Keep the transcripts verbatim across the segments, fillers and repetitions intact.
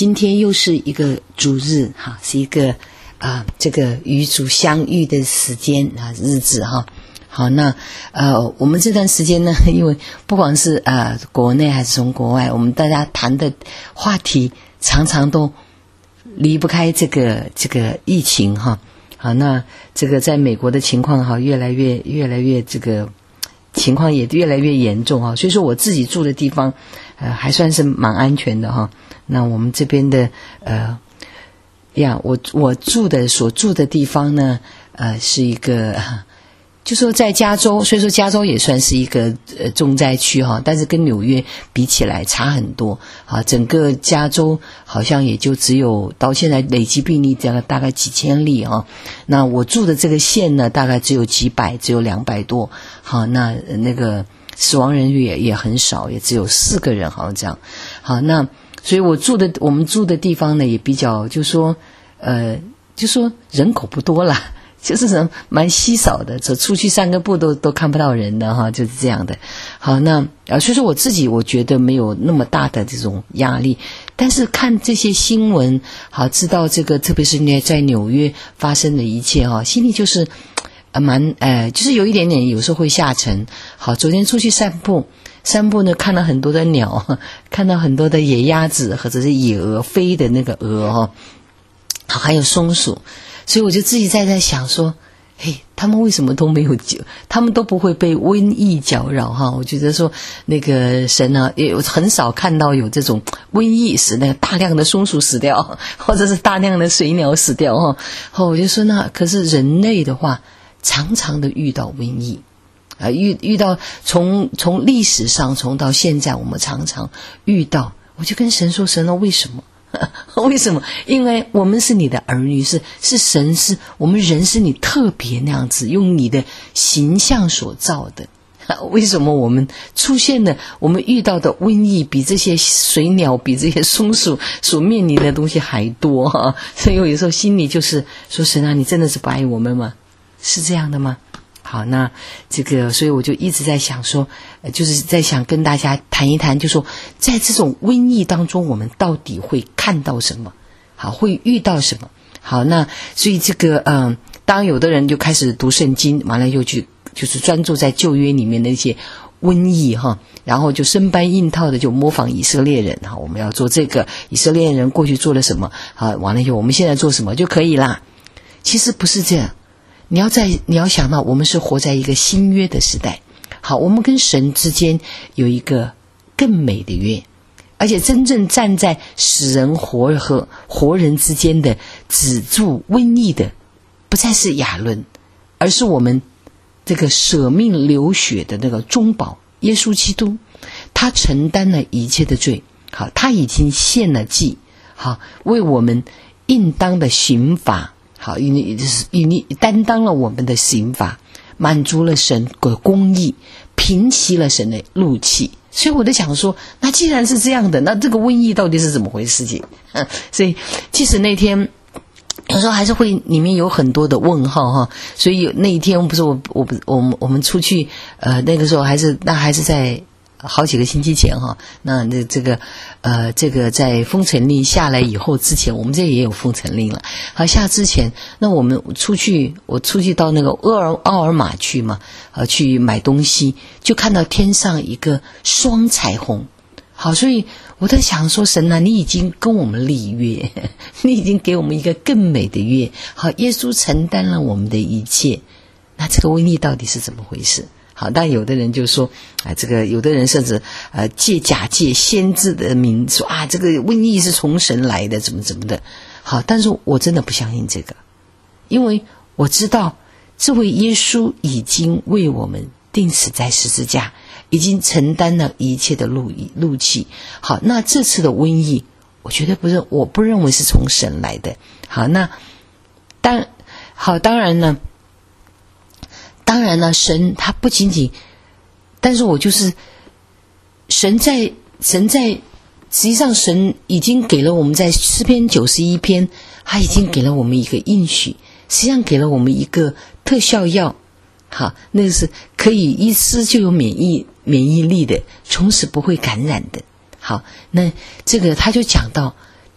今天又是一个主日哈，是一个啊、呃、这个与主相遇的时间啊日子哈。好，那呃我们这段时间呢，因为不管是呃国内还是从国外，我们大家谈的话题常常都离不开这个这个疫情哈。好，那这个在美国的情况哈，越来越越来越这个情况也越来越严重哈，所以说我自己住的地方呃还算是蛮安全的哈。那我们这边的呃呀，我我住的所住的地方呢，呃是一个就说在加州，所以说加州也算是一个呃重灾区哈，但是跟纽约比起来差很多啊。整个加州好像也就只有到现在累积病例大概大概几千例哈。那我住的这个县呢，大概只有几百，只有两百多。好，那那个死亡人数也也很少，也只有四个人，好像这样。好，那所以我住的我们住的地方呢，也比较就说呃就说人口不多啦。就是什么蛮稀少的，走出去散个步都都看不到人的哈，就是这样的。好，那啊，所以说我自己我觉得没有那么大的这种压力，但是看这些新闻，好知道这个，特别是呢在纽约发生的一切哈，心里就是呃蛮呃，就是有一点点有时候会下沉。好，昨天出去散步，散步呢看到很多的鸟，看到很多的野鸭子或者是野鹅飞的那个鹅哈，好还有松鼠。所以我就自己在在想说，嘿，他们为什么都没有，他们都不会被瘟疫搅扰哈？我觉得说那个神呢、啊，也很少看到有这种瘟疫使那个大量的松鼠死掉，或者是大量的水鸟死掉哈。后我就说那可是人类的话，常常的遇到瘟疫啊，遇遇到从从历史上从到现在，我们常常遇到。我就跟神说，神啊，为什么？为什么？因为我们是你的儿女，是是神，是我们人是你特别那样子用你的形象所造的。为什么我们出现的我们遇到的瘟疫比这些水鸟比这些松鼠所面临的东西还多哈？所以我有时候心里就是说，神啊，你真的是不爱我们吗？是这样的吗？好，那这个，所以我就一直在想说，呃，就是在想跟大家谈一谈，就说在这种瘟疫当中，我们到底会看到什么？好，会遇到什么？好，那所以这个，嗯、呃，当有的人就开始读圣经，完了又去就是专注在旧约里面的一些瘟疫哈，然后就生搬硬套的就模仿以色列人哈，我们要做这个，以色列人过去做了什么？好，完了以后我们现在做什么就可以啦？其实不是这样。你要在你要想到，我们是活在一个新约的时代。好，我们跟神之间有一个更美的约，而且真正站在死人活和活人之间的止住瘟疫的，不再是亚伦，而是我们这个舍命流血的那个中保耶稣基督。他承担了一切的罪，好，他已经献了祭，好，为我们应当的刑罚。好，因为因为担当了我们的刑罚，满足了神的公义，平息了神的怒气。所以我在想说，那既然是这样的，那这个瘟疫到底是怎么回事情？所以即使那天有时候还是会里面有很多的问号哈。所以那一天不是我我我们我们出去呃那个时候还是那还是在好几个星期前哈，那那这个呃这个在封城令下来以后之前，我们这也有封城令了。好，下之前，那我们出去，我出去到那个厄尔奥尔玛去嘛，呃去买东西，就看到天上一个双彩虹。好，所以我在想说，神啊，你已经跟我们立约，你已经给我们一个更美的约。好，耶稣承担了我们的一切，那这个瘟疫到底是怎么回事？好，但有的人就说啊，这个有的人甚至呃借假借先知的名说啊，这个瘟疫是从神来的，怎么怎么的。好，但是我真的不相信这个，因为我知道这位耶稣已经为我们钉死在十字架，已经承担了一切的怒怒气。好，那这次的瘟疫，我绝对不认，我不认为是从神来的。好，那当好，当然呢。当然了，神他不仅仅，但是我就是神在神在，实际上神已经给了我们在诗篇九十一篇，他已经给了我们一个应许，实际上给了我们一个特效药，好，那个是可以一吃就有免疫免疫力的，从此不会感染的。好，那这个他就讲到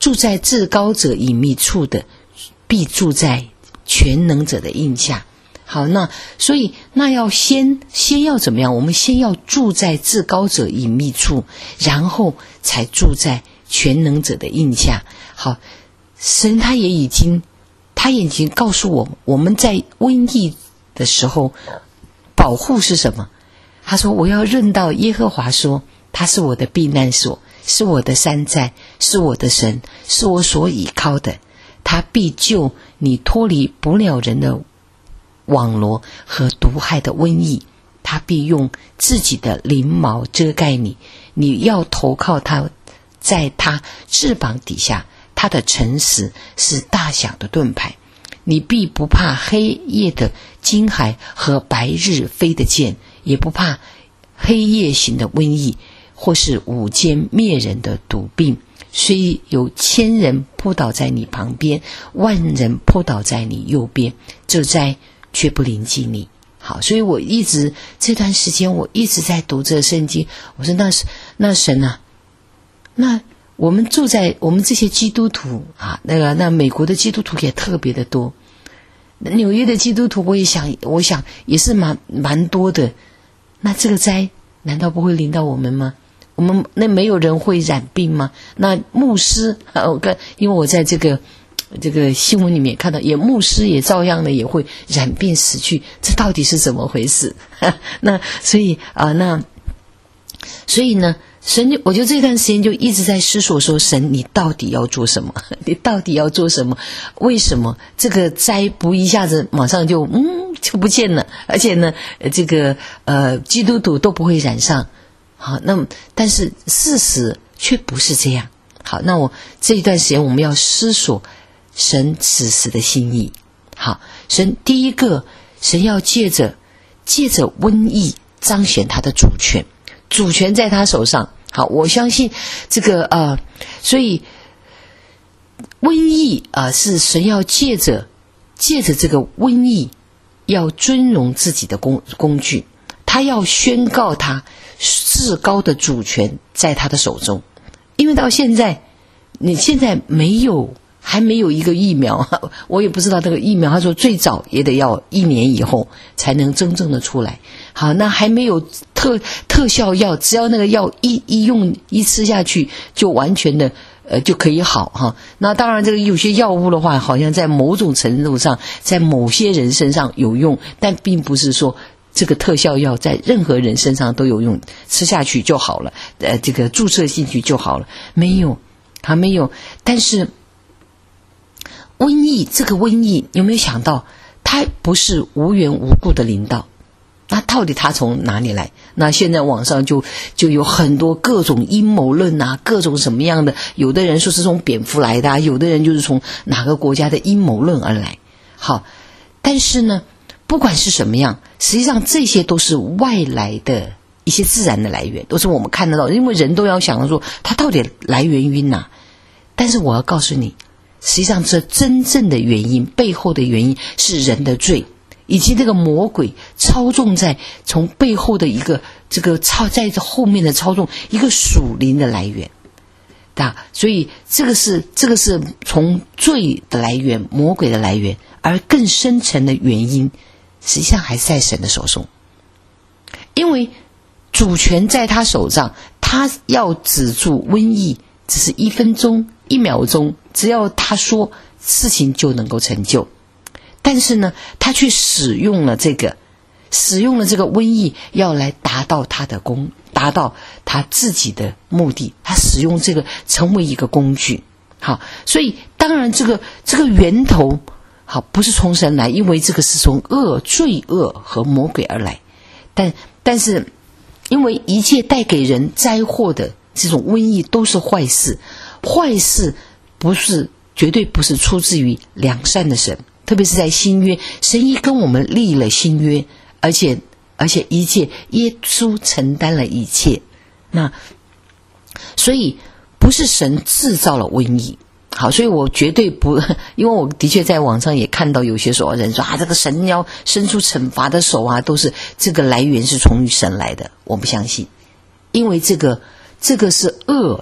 住在至高者隐秘处的，必住在全能者的荫下。好，那所以那要先先要怎么样？我们先要住在至高者隐秘处，然后才住在全能者的荫下。好，神他也已经他也已经告诉我，我们在瘟疫的时候保护是什么？他说我要认到耶和华说他是我的避难所，是我的山寨，是我的神，是我所倚靠的，他必救你脱离捕鸟人的网罗和毒害的瘟疫，他必用自己的翎毛遮盖你，你要投靠他，在他翅膀底下，他的诚实是大小的盾牌，你必不怕黑夜的惊骇和白日飞的箭，也不怕黑夜行的瘟疫，或是午间灭人的毒病。虽有千人扑倒在你旁边，万人扑倒在你右边，这灾却不临近你。好，所以我一直这段时间我一直在读这圣经。我说那那神啊，那我们住在我们这些基督徒啊，那个那美国的基督徒也特别的多，纽约的基督徒我也想我想也是蛮蛮多的。那这个灾难道不会临到我们吗？我们那没有人会染病吗？那牧师啊，我看因为我在这个这个新闻里面看到，也牧师也照样的也会染病死去，这到底是怎么回事？那所以啊、呃，那所以呢，神就我就这段时间就一直在思索说，神你到底要做什么？你到底要做什么？为什么这个灾不一下子马上就嗯就不见了？而且呢，这个呃基督徒都不会染上。好，那么但是事实却不是这样。好，那我这一段时间我们要思索神此时的心意。好，神第一个，神要借着借着瘟疫彰显他的主权，主权在他手上。好，我相信这个呃，所以瘟疫啊、呃、是神要借着借着这个瘟疫，要尊荣自己的工工具，他要宣告他至高的主权在他的手中。因为到现在你现在没有还没有一个疫苗，我也不知道这个疫苗，他说最早也得要一年以后才能真正的出来。好，那还没有特特效药，只要那个药一一用一吃下去就完全的呃就可以好哈。那当然这个有些药物的话，好像在某种程度上在某些人身上有用，但并不是说这个特效药在任何人身上都有用，吃下去就好了，呃，这个注射进去就好了，没有，还没有。但是瘟疫，这个瘟疫有没有想到，它不是无缘无故的临到，那到底它从哪里来？那现在网上就就有很多各种阴谋论啊，各种什么样的，有的人说是从蝙蝠来的、啊，有的人就是从哪个国家的阴谋论而来。好，但是呢，不管是什么样，实际上这些都是外来的一些自然的来源，都是我们看得到的，因为人都要想说它到底来源于哪。但是我要告诉你，实际上这真正的原因，背后的原因是人的罪，以及这个魔鬼操纵在从背后的一个这个操在这后面的操纵一个属灵的来源。啊，所以这个是这个是从罪的来源，魔鬼的来源，而更深层的原因实际上还是在神的手中。因为主权在他手上，他要止住瘟疫只是一分钟一秒钟，只要他说，事情就能够成就。但是呢，他却使用了这个使用了这个瘟疫，要来达到他的功，达到他自己的目的。他使用这个成为一个工具。好，所以当然这个这个源头好不是从神来，因为这个是从恶罪恶和魔鬼而来。但但是因为一切带给人灾祸的这种瘟疫都是坏事，坏事不是绝对不是出自于良善的神。特别是在新约，神已跟我们立了新约，而且而且一切耶稣承担了一切。那所以不是神制造了瘟疫。好，所以我绝对不，因为我的确在网上也看到有些说人说啊，这个神要伸出惩罚的手啊，都是这个来源是从于神来的。我不相信，因为这个这个是恶，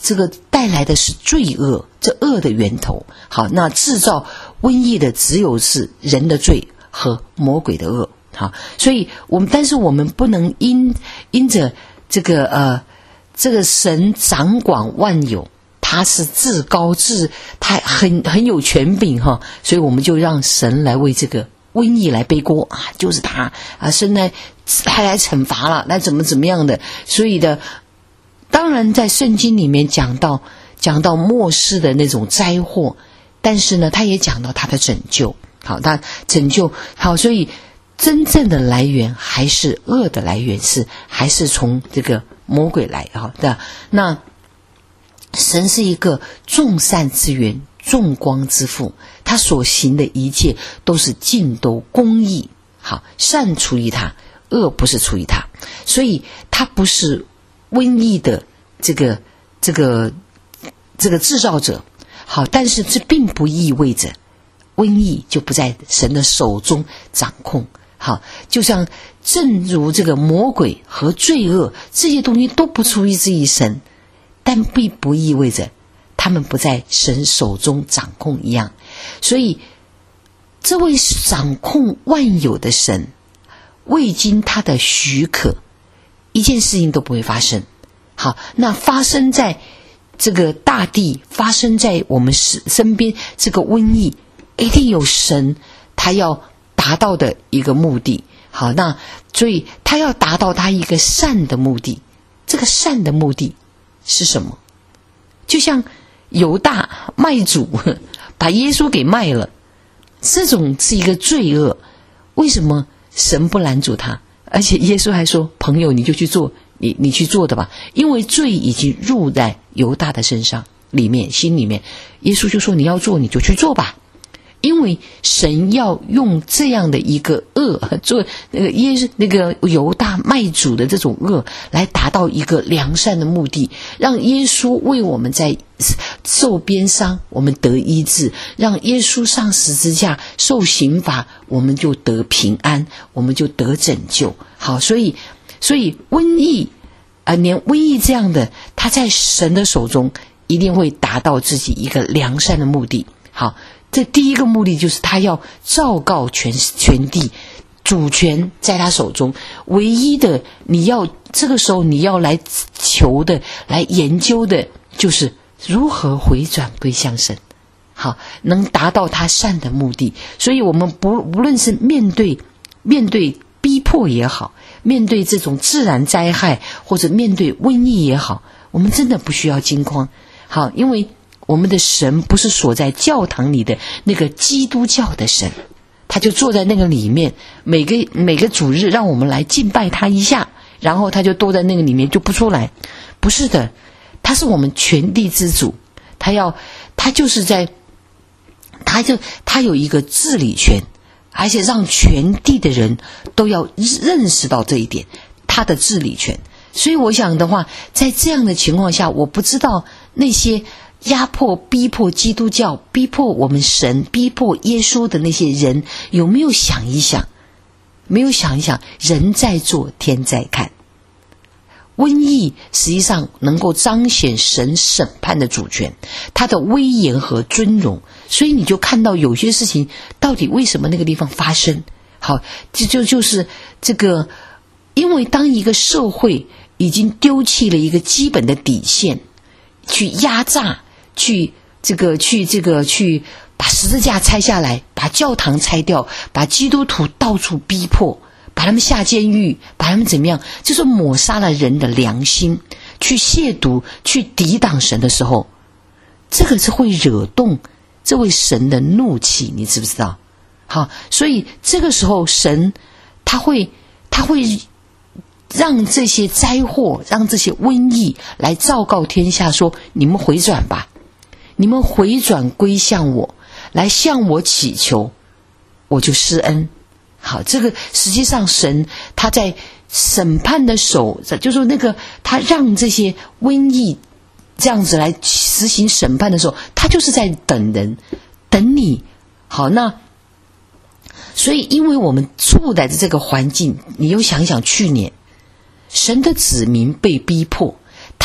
这个带来的是罪恶，这恶的源头。好，那制造瘟疫的只有是人的罪和魔鬼的恶。好，所以我们但是我们不能因因着这个呃这个神掌管万有，他是至高至，他很很有权柄哈，所以我们就让神来为这个瘟疫来背锅啊，就是他啊，神来他来惩罚了，那怎么怎么样的。所以的，当然在圣经里面讲到讲到末世的那种灾祸，但是呢，他也讲到他的拯救。好，他拯救好，所以真正的来源还是恶的来源，是还是从这个魔鬼来啊的。那神是一个众善之源，众光之父，他所行的一切都是尽都公义。好，善出于他，恶不是出于他，所以他不是瘟疫的这个这个这个制造者。好，但是这并不意味着瘟疫就不在神的手中掌控。好，就像正如这个魔鬼和罪恶这些东西都不出于自于神，但并不意味着他们不在神手中掌控一样。所以这位掌控万有的神，未经他的许可，一件事情都不会发生。好，那发生在这个大地，发生在我们身边这个瘟疫，一定有神他要达到的一个目的。好，那所以他要达到他一个善的目的。这个善的目的是什么？就像犹大卖主把耶稣给卖了，这种是一个罪恶。为什么神不拦阻他？而且耶稣还说，朋友你就去做，你你去做的吧，因为罪已经入在犹大的身上里面心里面。耶稣就说你要做你就去做吧，因为神要用这样的一个恶做那个耶稣那个犹大卖主的这种恶，来达到一个良善的目的，让耶稣为我们在受鞭伤我们得医治，让耶稣上十字架受刑罚我们就得平安，我们就得拯救。好，所以所以瘟疫啊、呃，连瘟疫这样的，他在神的手中一定会达到自己一个良善的目的。好，这第一个目的就是他要昭告全全地，主权在他手中。唯一的你要这个时候你要来求的，来研究的，就是如何回转归向神。好，能达到他善的目的。所以我们不无论是面对面对逼迫也好，面对这种自然灾害，或者面对瘟疫也好，我们真的不需要惊慌。好，因为我们的神不是锁在教堂里的那个基督教的神，他就坐在那个里面，每个每个主日让我们来敬拜他一下，然后他就躲在那个里面就不出来。不是的，他是我们全地之主，他要他就是在他就他有一个治理权，而且让全地的人都要认识到这一点，他的治理权。所以我想的话，在这样的情况下，我不知道那些压迫逼迫基督教，逼迫我们神，逼迫耶稣的那些人，有没有想一想，没有想一想，人在做天在看。瘟疫实际上能够彰显神审判的主权，他的威严和尊荣。所以你就看到有些事情到底为什么那个地方发生。好，这就就是这个，因为当一个社会已经丢弃了一个基本的底线，去压榨，去这个去这个去把十字架拆下来，把教堂拆掉，把基督徒到处逼迫，把他们下监狱，把他们怎么样，就是抹杀了人的良心，去亵渎，去抵挡神的时候，这个是会惹动这位神的怒气，你知不知道？好，所以这个时候神他会他会让这些灾祸，让这些瘟疫来昭告天下，说你们回转吧，你们回转归向我，来向我祈求，我就施恩。好，这个实际上神他在审判的手，就是那个他让这些瘟疫这样子来实行审判的时候，他就是在等人，等你。好，那所以因为我们处在这个环境，你又想想去年神的子民被逼迫，他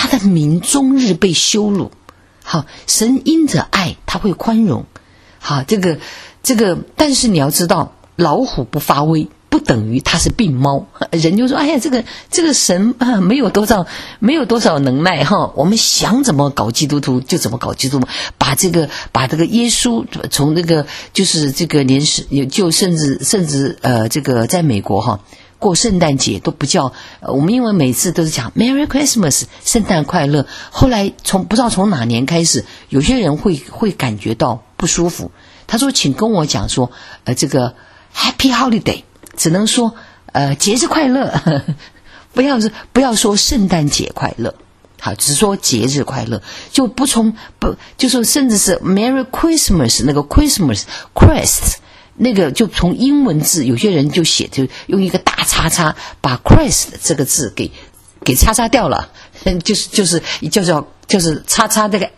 他的民终日被羞辱。好，神因着爱他会宽容。好，这个这个，但是你要知道，老虎不发威不等于它是病猫。人就说，哎呀，这个这个神啊，没有多少没有多少能耐哈，我们想怎么搞基督徒就怎么搞基督徒，把这个把这个耶稣从这个就是这个连是就甚至甚至呃这个在美国哈。过圣诞节都不叫、呃、我们因为每次都是讲 Merry Christmas 圣诞快乐，后来从不知道从哪年开始，有些人会会感觉到不舒服。他说请跟我讲说呃这个 Happy Holiday 只能说呃节日快乐，呵呵不要是不要说圣诞节快乐，好，只说节日快乐，就不从不就说甚至是 Merry Christmas 那个 Christmas Christ那个就从英文字，有些人就写就用一个大叉叉把 Christ 这个字给给叉叉掉了，就是就是叫做就是叉叉这个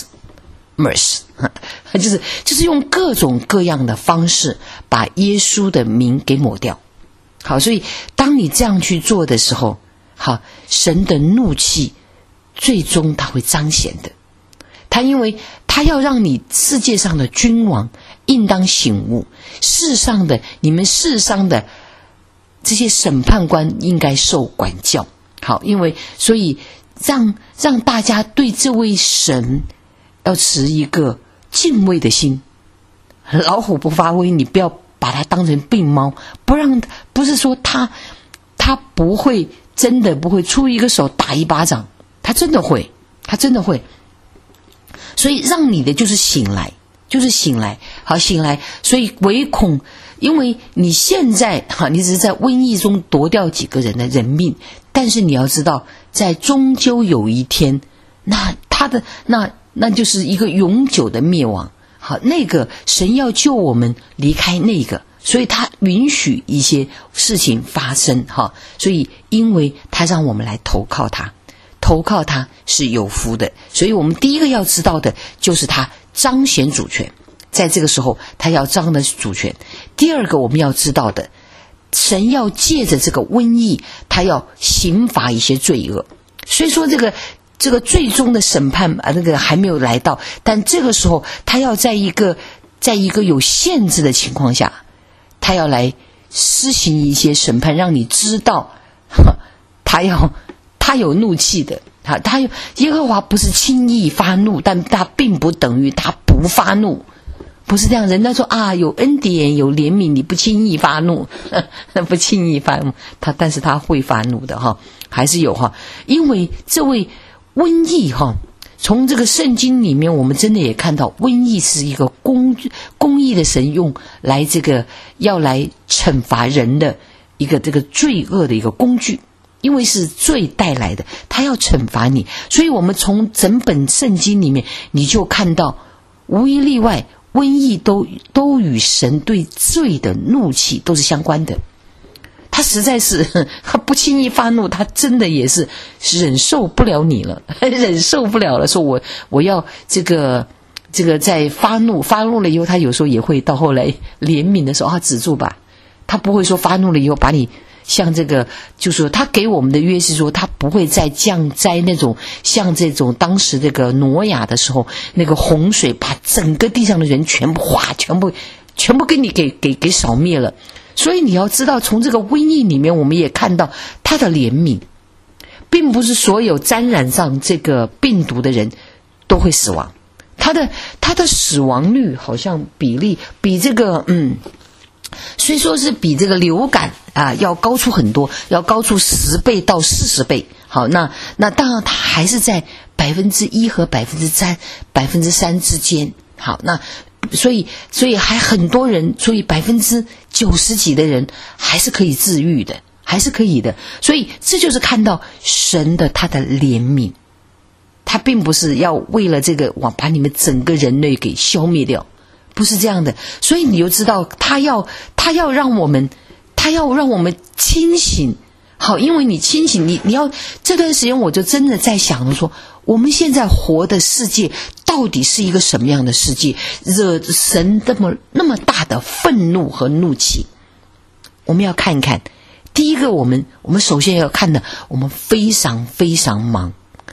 Xmas， 就是就是用各种各样的方式把耶稣的名给抹掉。好，所以当你这样去做的时候，好，神的怒气最终他会彰显的。他因为他要让你世界上的君王应当醒悟，世上的你们世上的这些审判官应该受管教。好，因为所以让让大家对这位神要持一个敬畏的心。老虎不发威，你不要把它当成病猫，不让不是说他他不会真的不会出一个手打一巴掌，他真的会，他真的会。所以让你的就是醒来，就是醒来，好醒来。所以唯恐，因为你现在哈，你只是在瘟疫中夺掉几个人的人命，但是你要知道，在终究有一天，那他的那那就是一个永久的灭亡。好，那个神要救我们离开那个，所以他允许一些事情发生哈。所以因为他让我们来投靠他。投靠他是有福的，所以我们第一个要知道的就是他彰显主权，在这个时候他要彰的主权。第二个我们要知道的，神要借着这个瘟疫，他要刑罚一些罪恶。所以说这个这个最终的审判啊，那个还没有来到，但这个时候他要在一个在一个有限制的情况下，他要来施行一些审判，让你知道他要他有怒气的，他他有耶和华不是轻易发怒，但他并不等于他不发怒，不是这样。人家说啊，有恩典有怜悯，你不轻易发怒，不轻易发怒，他但是他会发怒的哈，还是有哈。因为这位瘟疫哈，从这个圣经里面，我们真的也看到瘟疫是一个公公义的神用来这个要来惩罚人的一个这个罪恶的一个工具。因为是罪带来的，他要惩罚你，所以我们从整本圣经里面你就看到无一例外，瘟疫都都与神对罪的怒气都是相关的。他实在是他不轻易发怒，他真的也是忍受不了你了，忍受不了了，说我我要这个这个在发怒发怒了以后，他有时候也会到后来怜悯的时候啊，止住吧，他不会说发怒了以后把你像这个，就说他给我们的约是说，他不会再降灾那种像这种当时这个挪亚的时候那个洪水，把整个地上的人全部哗，全部全部给你给给给扫灭了。所以你要知道，从这个瘟疫里面，我们也看到他的怜悯，并不是所有沾染上这个病毒的人都会死亡，他的他的死亡率好像比例比这个嗯。虽说是比这个流感啊要高出很多，要高出十倍到四十倍。好，那那当然它还是在百分之一和百分之三百分之三之间。好，那所以所以还很多人，所以百分之九十几的人还是可以治愈的，还是可以的。所以这就是看到神的他的怜悯，他并不是要为了这个往把你们整个人类给消灭掉。不是这样的，所以你就知道他要他要让我们他要让我们清醒。好，因为你清醒，你你要这段时间我就真的在想着说，我们现在活的世界到底是一个什么样的世界，惹神那么那么大的愤怒和怒气。我们要看看，第一个我们我们首先要看的，我们非常非常忙，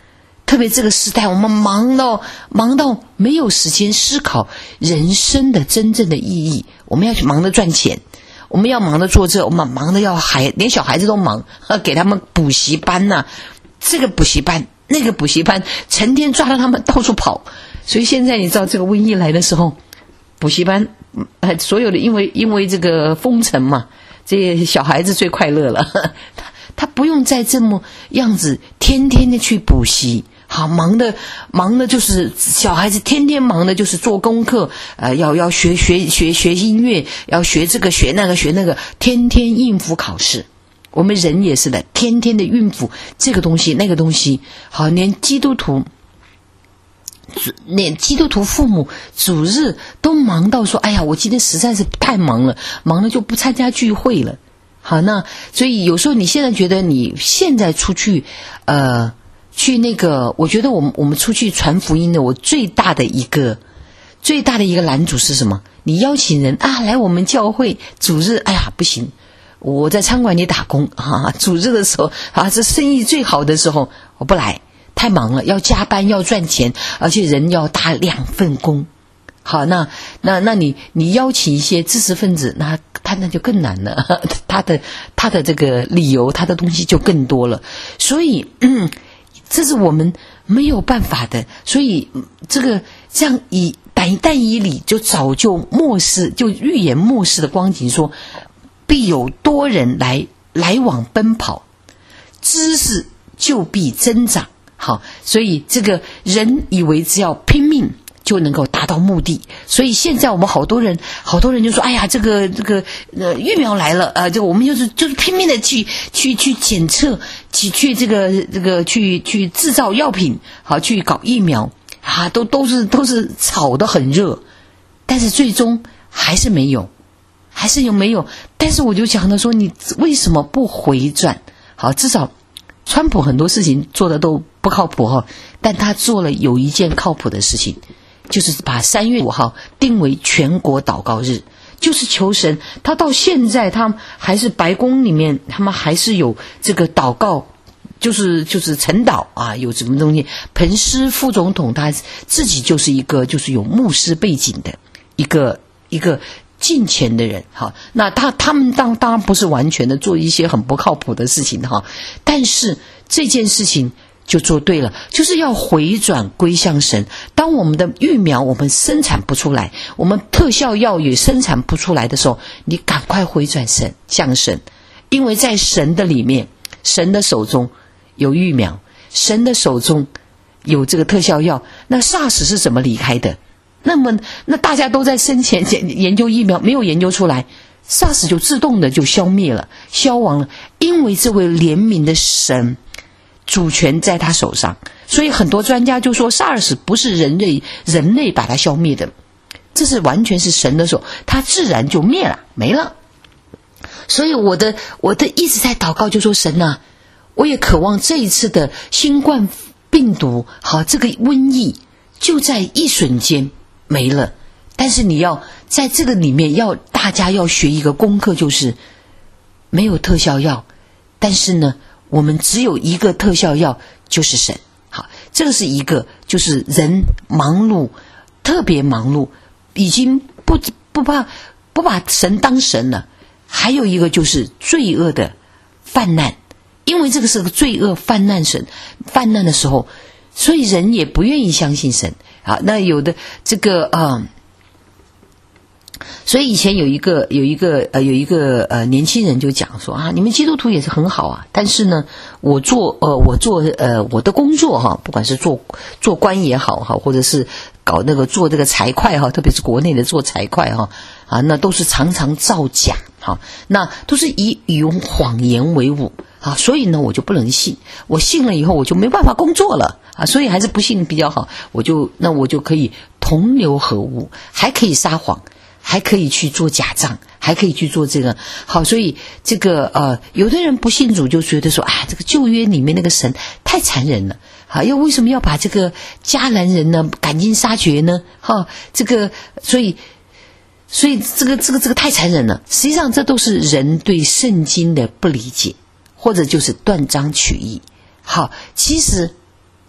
特别这个时代，我们忙到忙到没有时间思考人生的真正的意义。我们要去忙着赚钱，我们要忙着做这，我们忙着要孩，连小孩子都忙，给他们补习班呐、啊，这个补习班那个补习班，成天抓着他们到处跑。所以现在你知道这个瘟疫来的时候，补习班呃所有的因为因为这个封城嘛，这些小孩子最快乐了，他他不用再这么样子天天的去补习。好忙的，忙的就是小孩子天天忙的就是做功课，呃，要要学学学学音乐，要学这个学那个学那个，天天应付考试。我们人也是的，天天的应付这个东西那个东西。好，连基督徒，连基督徒父母主日都忙到说：“哎呀，我今天实在是太忙了，忙了就不参加聚会了。”好，那所以有时候你现在觉得你现在出去，呃。去那个，我觉得我们我们出去传福音的，我最大的一个最大的一个拦阻是什么？你邀请人啊来我们教会主日，哎呀不行，我在餐馆里打工啊，主日的时候啊，这生意最好的时候我不来，太忙了，要加班要赚钱，而且人要打两份工。好，那那那你你邀请一些知识分子，那他那就更难了，他的他的这个理由，他的东西就更多了，所以嗯。这是我们没有办法的，所以这个这样以但但以理就早就末世，就预言末世的光景说，必有多人来来往奔跑，知识就必增长。好，所以这个人以为只要拼命就能够达到目的，所以现在我们好多人，好多人就说：“哎呀，这个这个呃疫苗来了，呃，这个我们就是就是拼命的去去去检测，去去这个这个去去制造药品，好去搞疫苗啊，都都是都是炒得很热，但是最终还是没有，还是有没有？但是我就讲的说，你为什么不回转？好，至少川普很多事情做的都不靠谱哈，但他做了有一件靠谱的事情。”就是把三月五号定为全国祷告日，就是求神。他到现在，他还是白宫里面，他们还是有这个祷告，就是就是晨祷啊，有什么东西。彭斯副总统他自己就是一个就是有牧师背景的一个一个敬虔的人，哈。那他他们当当然不是完全的做一些很不靠谱的事情哈，但是这件事情。就做对了，就是要回转归向神。当我们的疫苗我们生产不出来，我们特效药也生产不出来的时候，你赶快回转神向神，因为在神的里面，神的手中有疫苗，神的手中有这个特效药。那 SARS 是怎么离开的？那么那大家都在生前研究疫苗，没有研究出来， SARS 就自动的就消灭了，消亡了，因为这位怜悯的神主权在他手上，所以很多专家就说 SARS 不是人类人类把它消灭的，这是完全是神的手，它自然就灭了，没了。所以我的我的一直在祷告，就说神啊，我也渴望这一次的新冠病毒，好，这个瘟疫就在一瞬间没了，但是你要在这个里面要大家要学一个功课，就是没有特效药，但是呢我们只有一个特效药，就是神。好，这个是一个，就是人忙碌，特别忙碌，已经不不怕不把神当神了。还有一个就是罪恶的泛滥，因为这个是个罪恶泛滥神泛滥的时候，所以人也不愿意相信神。好，那有的这个呃。所以以前有一个有一个呃有一个呃年轻人就讲说啊，你们基督徒也是很好啊，但是呢，我做呃我做呃我的工作哈，不管是做做官也好哈，或者是搞那个做这个财会哈，特别是国内的做财会哈啊，那都是常常造假哈，那都是以用谎言为伍啊，所以呢我就不能信，我信了以后我就没办法工作了啊，所以还是不信比较好，我就那我就可以同流合污，还可以撒谎。还可以去做假账，还可以去做这个好，所以这个呃，有的人不信主就觉得说啊，这个旧约里面那个神太残忍了，好，又为什么要把这个迦南人呢赶尽杀绝呢？哈，这个所以所以这个这个这个太残忍了。实际上这都是人对圣经的不理解，或者就是断章取义。好，其实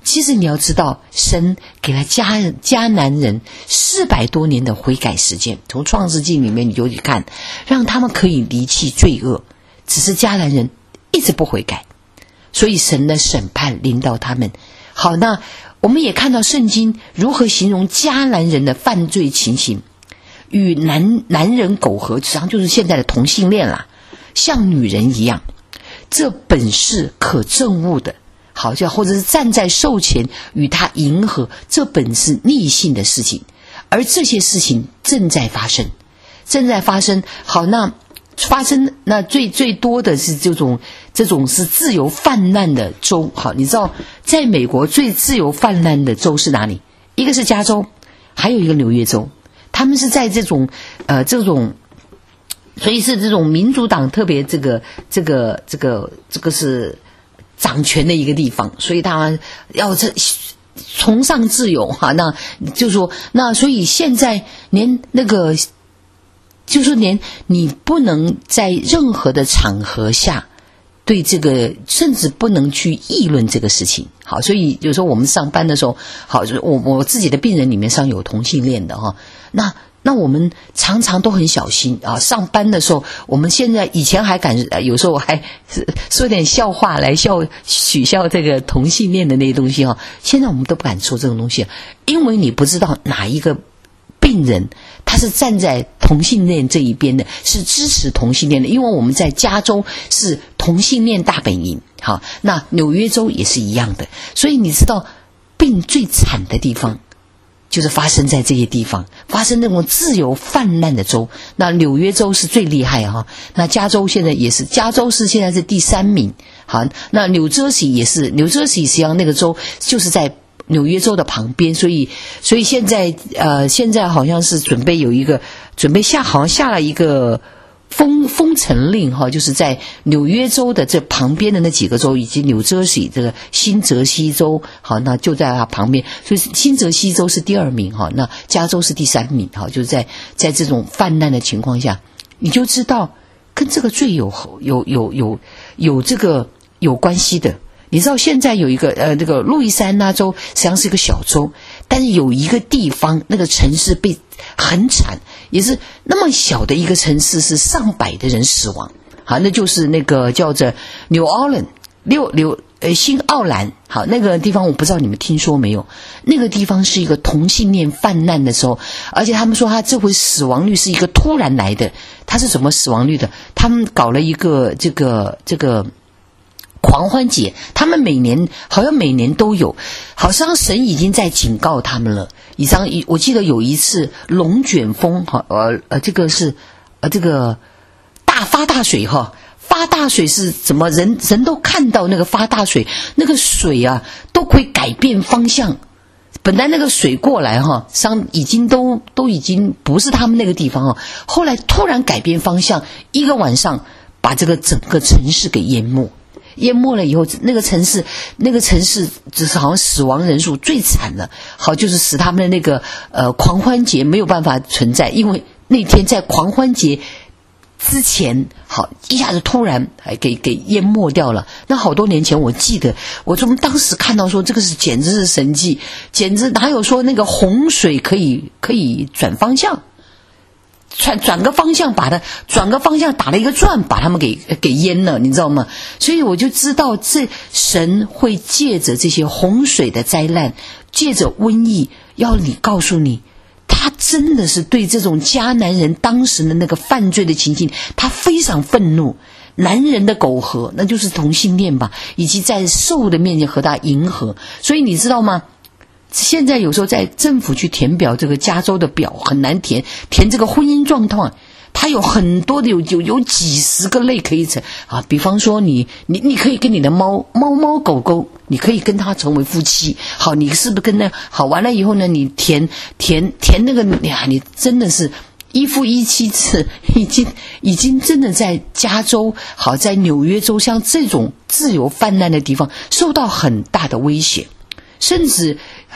其实你要知道，神给了迦迦南人四百多年的悔改时间，从创世纪里面你就去看，让他们可以离弃罪恶，只是迦南人一直不悔改，所以神的审判临到他们。好，那我们也看到圣经如何形容迦南人的犯罪情形，与男男人苟合，实际上就是现在的同性恋啦，像女人一样，这本是可憎恶的。好，就或者是站在兽前与他迎合，这本是逆性的事情，而这些事情正在发生，正在发生。好，那发生那最最多的是这种这种是自由泛滥的州。好，你知道在美国最自由泛滥的州是哪里？一个是加州，还有一个纽约州。他们是在这种呃这种，所以是这种民主党特别这个这个这个这个是掌权的一个地方，所以他们要这崇尚自由哈、啊。那就说那所以现在连那个就是连你不能在任何的场合下对这个，甚至不能去议论这个事情。好，所以有时候我们上班的时候，好，就是我我自己的病人里面上有同性恋的哈，那那我们常常都很小心啊。上班的时候，我们现在以前还敢，有时候我还说点笑话来笑取笑这个同性恋的那些东西哈。现在我们都不敢说这种东西，因为你不知道哪一个病人他是站在同性恋这一边的，是支持同性恋的。因为我们在加州是同性恋大本营，好，那纽约州也是一样的。所以你知道病最惨的地方就是发生在这些地方，发生那种自由泛滥的州。那纽约州是最厉害哈，那加州现在也是，加州是现在是第三名。好，那纽泽西也是，纽泽西实际上那个州就是在纽约州的旁边，所以所以现在呃现在好像是准备有一个准备下好像下了一个封封城令哈，就是在纽约州的这旁边的那几个州，以及纽泽西这个新泽西州，好，那就在它旁边，所以新泽西州是第二名哈，那加州是第三名哈，就是在在这种泛滥的情况下，你就知道跟这个罪有有有有有这个有关系的。你知道现在有一个呃，这个路易斯安那州实际上是一个小州，但是有一个地方那个城市被很惨，也是那么小的一个城市，是上百的人死亡。好，那就是那个叫做纽奥良六六呃新奥兰。好，那个地方我不知道你们听说没有？那个地方是一个同性恋泛滥的时候，而且他们说他这回死亡率是一个突然来的。他是怎么死亡率的？他们搞了一个这个这个。狂欢节，他们每年好像每年都有，好像神已经在警告他们了。以上我记得有一次龙卷风哈，呃呃，这个是呃这个大发大水哈，发大水是怎么人人都看到那个发大水，那个水啊都会改变方向。本来那个水过来哈，上已经都都已经不是他们那个地方哈，后来突然改变方向，一个晚上把这个整个城市给淹没。淹没了以后，那个城市，那个城市只是好像死亡人数最惨了。好，就是使他们的那个呃狂欢节没有办法存在，因为那天在狂欢节之前，好一下子突然还给给淹没掉了。那好多年前我记得，我从当时看到说这个是简直是神迹，简直哪有说那个洪水可以可以转方向。转转个方向，把它转个方向打了一个转，把他们给给淹了，你知道吗？所以我就知道，这神会借着这些洪水的灾难，借着瘟疫，要你告诉你，他真的是对这种迦南人当时的那个犯罪的情境，他非常愤怒。男人的苟合，那就是同性恋吧，以及在兽的面前和他迎合。所以你知道吗？现在有时候在政府去填表这个加州的表很难填，填这个婚姻状况，它有很多的有有有几十个类可以成啊。比方说你你你可以跟你的猫猫猫狗狗，你可以跟它成为夫妻。好，你是不是跟那好完了以后呢？你填填填那个呀，你真的是一夫一妻制，已经已经真的在加州好在纽约州像这种自由泛滥的地方受到很大的威胁。甚至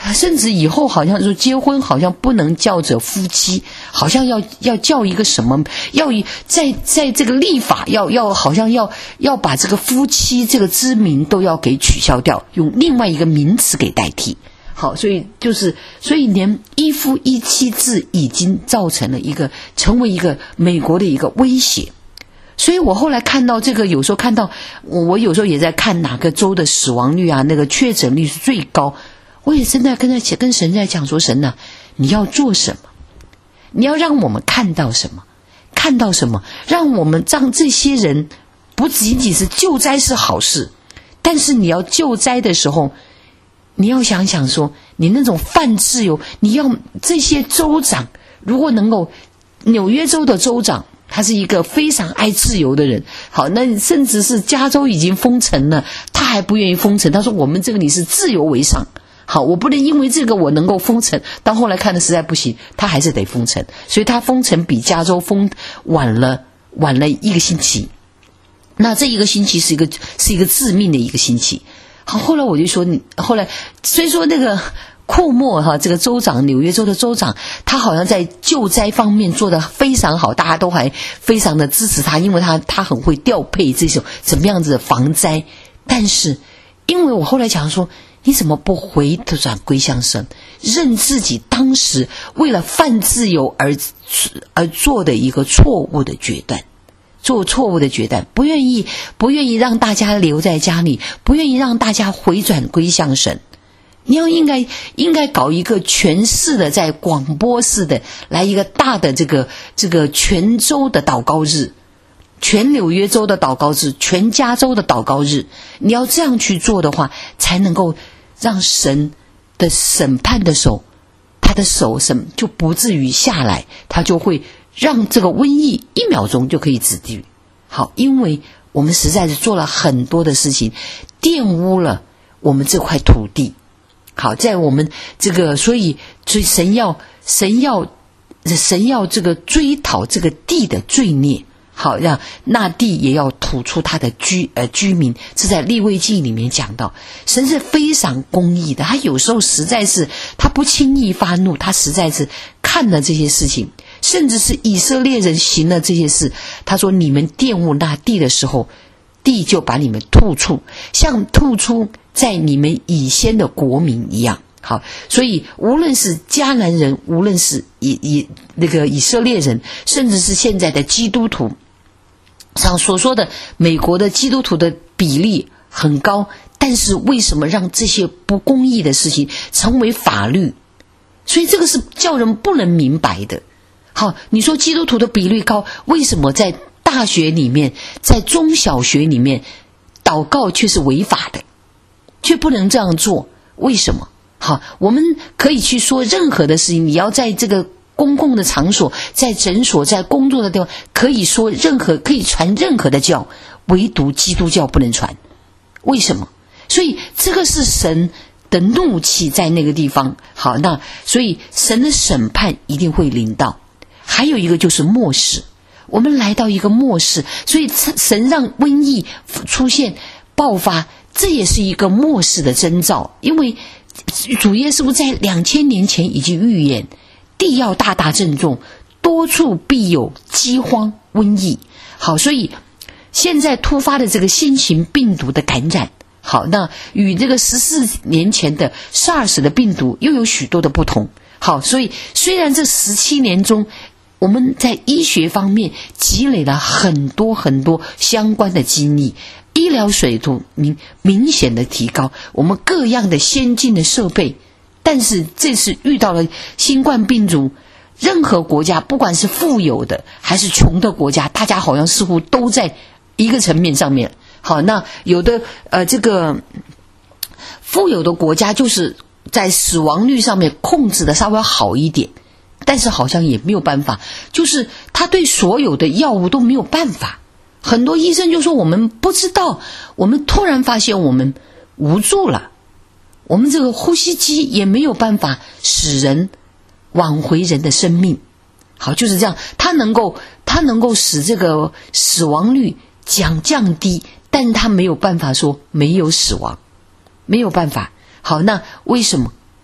甚至以后好像说结婚好像不能叫着夫妻，好像要要叫一个什么，要在在这个立法要要好像要要把这个夫妻这个之名都要给取消掉，用另外一个名词给代替。好，所以就是所以连一夫一妻制已经造成了一个成为一个美国的一个威胁。所以我后来看到这个，有时候看到我我有时候也在看哪个州的死亡率啊，那个确诊率是最高，我也正在跟他跟神在讲说，神啊，你要做什么？你要让我们看到什么？看到什么？让我们让这些人不仅仅是救灾是好事，但是你要救灾的时候，你要想想说，你那种泛自由，你要这些州长如果能够，纽约州的州长他是一个非常爱自由的人，好，那甚至是加州已经封城了，他还不愿意封城，他说我们这个里是自由为上，好，我不能因为这个我能够封城，但后来看的实在不行，他还是得封城，所以他封城比加州封晚了晚了一个星期，那这一个星期是一个是一个致命的一个星期。好，后来我就说，后来所以说那个库莫哈，这个州长，纽约州的州长，他好像在救灾方面做得非常好，大家都还非常的支持他，因为他他很会调配这种怎么样子的防灾。但是因为我后来讲说，你怎么不回头转归向神，认自己当时为了犯自由而而做的一个错误的决断，做错误的决断，不愿意不愿意让大家留在家里，不愿意让大家回转归向神。你要应该应该搞一个全市的，在广播式的来一个大的这个这个全州的祷告日，全纽约州的祷告日，全加州的祷告日。你要这样去做的话，才能够让神的审判的手，他的手审就不至于下来，他就会让这个瘟疫一秒钟就可以止住。好，因为我们实在是做了很多的事情，玷污了我们这块土地。好，在我们这个，所以所以神要神要神要这个追讨这个地的罪孽，好，让那地也要吐出他的居呃居民。是在利未记里面讲到，神是非常公义的，他有时候实在是他不轻易发怒，他实在是看了这些事情，甚至是以色列人行了这些事，他说你们玷污那地的时候，地就把你们吐出，像吐出在你们以先的国民一样。好，所以无论是迦南人，无论是以以那个以色列人，甚至是现在的基督徒，像所说的美国的基督徒的比例很高，但是为什么让这些不公义的事情成为法律？所以这个是叫人不能明白的。好，你说基督徒的比例高，为什么在大学里面，在中小学里面祷告却是违法的，却不能这样做？为什么？好，我们可以去说任何的事情，你要在这个公共的场所，在诊所，在工作的地方，可以说任何，可以传任何的教，唯独基督教不能传。为什么？所以这个是神的怒气在那个地方。好，那所以神的审判一定会临到。还有一个就是末世，我们来到一个末世，所以神让瘟疫出现爆发，这也是一个末世的征兆。因为主耶稣在两千年前已经预言，地要大大震动，多处必有饥荒瘟疫。好，所以现在突发的这个新型病毒的感染，好，那与这个十四年前的 SARS 的病毒又有许多的不同。好，所以虽然这十七年中我们在医学方面积累了很多很多相关的经历，医疗水平明明显的提高，我们各样的先进的设备，但是这次遇到了新冠病毒，任何国家不管是富有的还是穷的国家，大家好像似乎都在一个层面上面。好，那有的呃这个富有的国家就是在死亡率上面控制的稍微好一点，但是好像也没有办法，就是他对所有的药物都没有办法。很多医生就说我们不知道，我们突然发现我们无助了，我们这个呼吸机也没有办法使人挽回人的生命。好，就是这样，它能够它能够使这个死亡率降降低，但是它没有办法说没有死亡，没有办法。好，那为什么？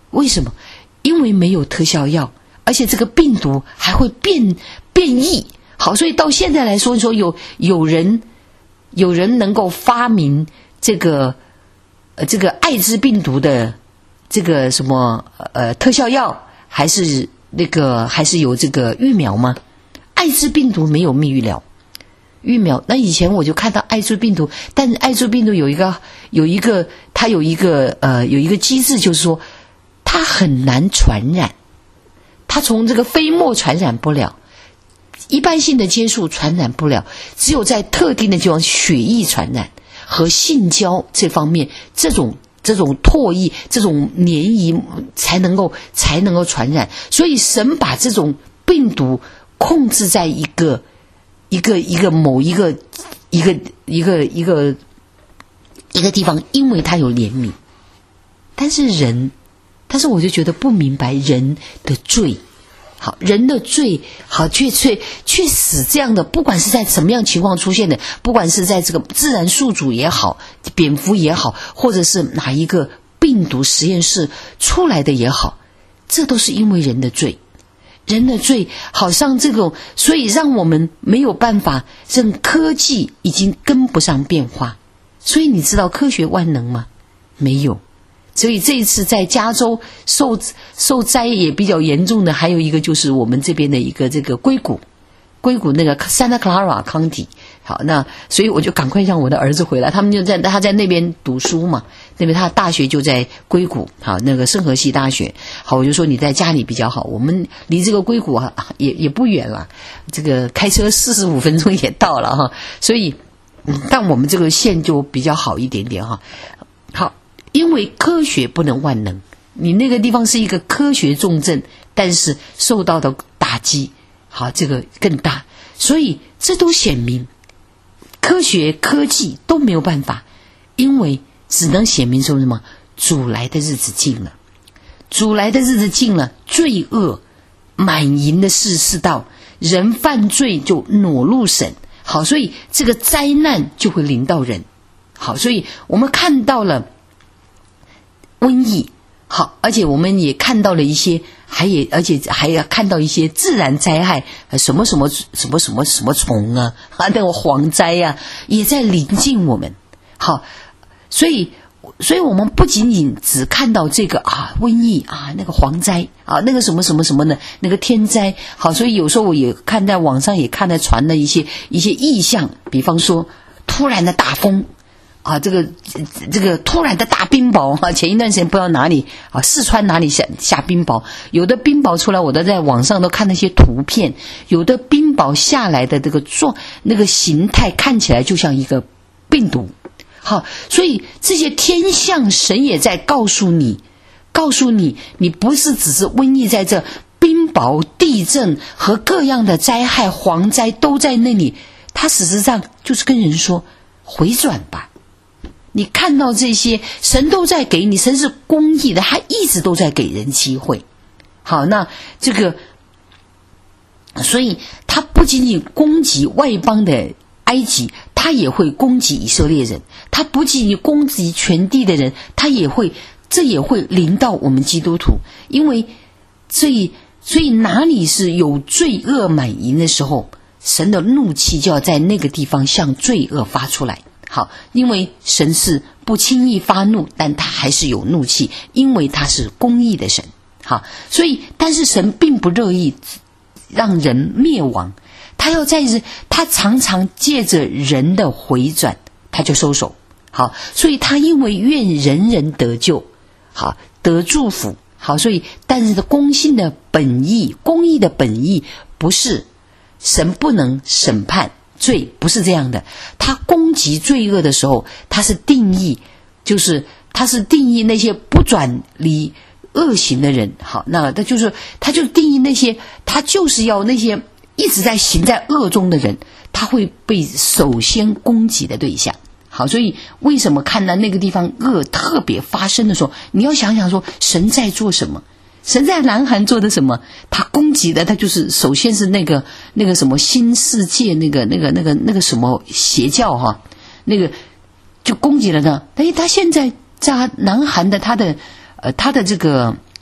为什么？因为没有特效药，而且这个病毒还会变变异。好，所以到现在来说，说有有人有人能够发明这个呃这个艾滋病毒的这个什么呃特效药，还是那个还是有这个疫苗吗？艾滋病毒没有疫苗。疫苗，那以前我就看到艾滋病毒，但是艾滋病毒有一个有一个它有一个呃有一个机制，就是说它很难传染，它从这个飞沫传染不了，一般性的接触传染不了，只有在特定的地方血液传染和性交这方面，这种这种唾液这种黏液才能够才能够传染。所以神把这种病毒控制在一个一个一个某一个一个一个一个一个地方，因为它有怜悯。但是人，但是我就觉得不明白人的罪，好，人的罪，好，却却却使这样的，不管是在什么样情况出现的，不管是在这个自然宿主也好，蝙蝠也好，或者是哪一个病毒实验室出来的也好，这都是因为人的罪。人的罪好像这种，所以让我们没有办法，让科技已经跟不上变化。所以你知道科学万能吗？没有。所以这一次在加州受受灾也比较严重的，还有一个就是我们这边的一个这个硅谷，硅谷那个 Santa Clara County。好，那所以我就赶快让我的儿子回来，他们就在他在那边读书嘛，那边他的大学就在硅谷，好，那个圣荷西大学。好，我就说你在家里比较好，我们离这个硅谷啊也也不远了，这个开车四十五分钟也到了哈，所以，嗯，但我们这个县就比较好一点点哈。好，因为科学不能万能，你那个地方是一个科学重镇，但是受到的打击，好，这个更大，所以这都显明。科学科技都没有办法，因为只能显明说什么？主来的日子近了，主来的日子近了，罪恶满盈的事世道，人犯罪就裸露神。好，所以这个灾难就会临到人。好，所以我们看到了瘟疫，好，而且我们也看到了一些，还也而且还要看到一些自然灾害，什么什么什么什么什么虫啊，啊，那个蝗灾啊，也在临近我们。好，所以，所以我们不仅仅只看到这个啊瘟疫啊，那个蝗灾啊，那个什么什么什么的，那个天灾。好，所以有时候我也看在网上也看到传的一些一些异象，比方说突然的大风。啊，这个这个突然的大冰雹哈，前一段时间不知道哪里啊，四川哪里下下冰雹，有的冰雹出来，我都在网上都看那些图片，有的冰雹下来的这个状那个形态看起来就像一个病毒。好，所以这些天象神也在告诉你，告诉你，你不是只是瘟疫在这，冰雹、地震和各样的灾害、蝗灾都在那里，它事实上就是跟人说回转吧。你看到这些，神都在给你，神是公义的，他一直都在给人机会。好，那这个，所以他不仅仅攻击外邦的埃及，他也会攻击以色列人；他不仅仅攻击全地的人，他也会，这也会临到我们基督徒。因为所以，所以哪里是有罪恶满盈的时候，神的怒气就要在那个地方向罪恶发出来。好，因为神是不轻易发怒，但他还是有怒气，因为他是公义的神。好，所以但是神并不乐意让人灭亡，他要在他常常借着人的回转，他就收手。好，所以他因为愿人人得救，好，得祝福。好，所以但是公信的本意，公义的本意不是神不能审判罪，不是这样的。他攻击罪恶的时候，他是定义，就是他是定义那些不转离恶行的人。好，那他就是他就定义那些他就是要那些一直在行在恶中的人，他会被首先攻击的对象。好，所以为什么看到那个地方恶特别发生的时候，你要想想说神在做什么？神在南韩做的什么？他攻击的，他就是首先是那个那个什么新世界那个那个那个那个什么邪教哈，那个就攻击了他。但是他现在在南韩的他的呃他的这个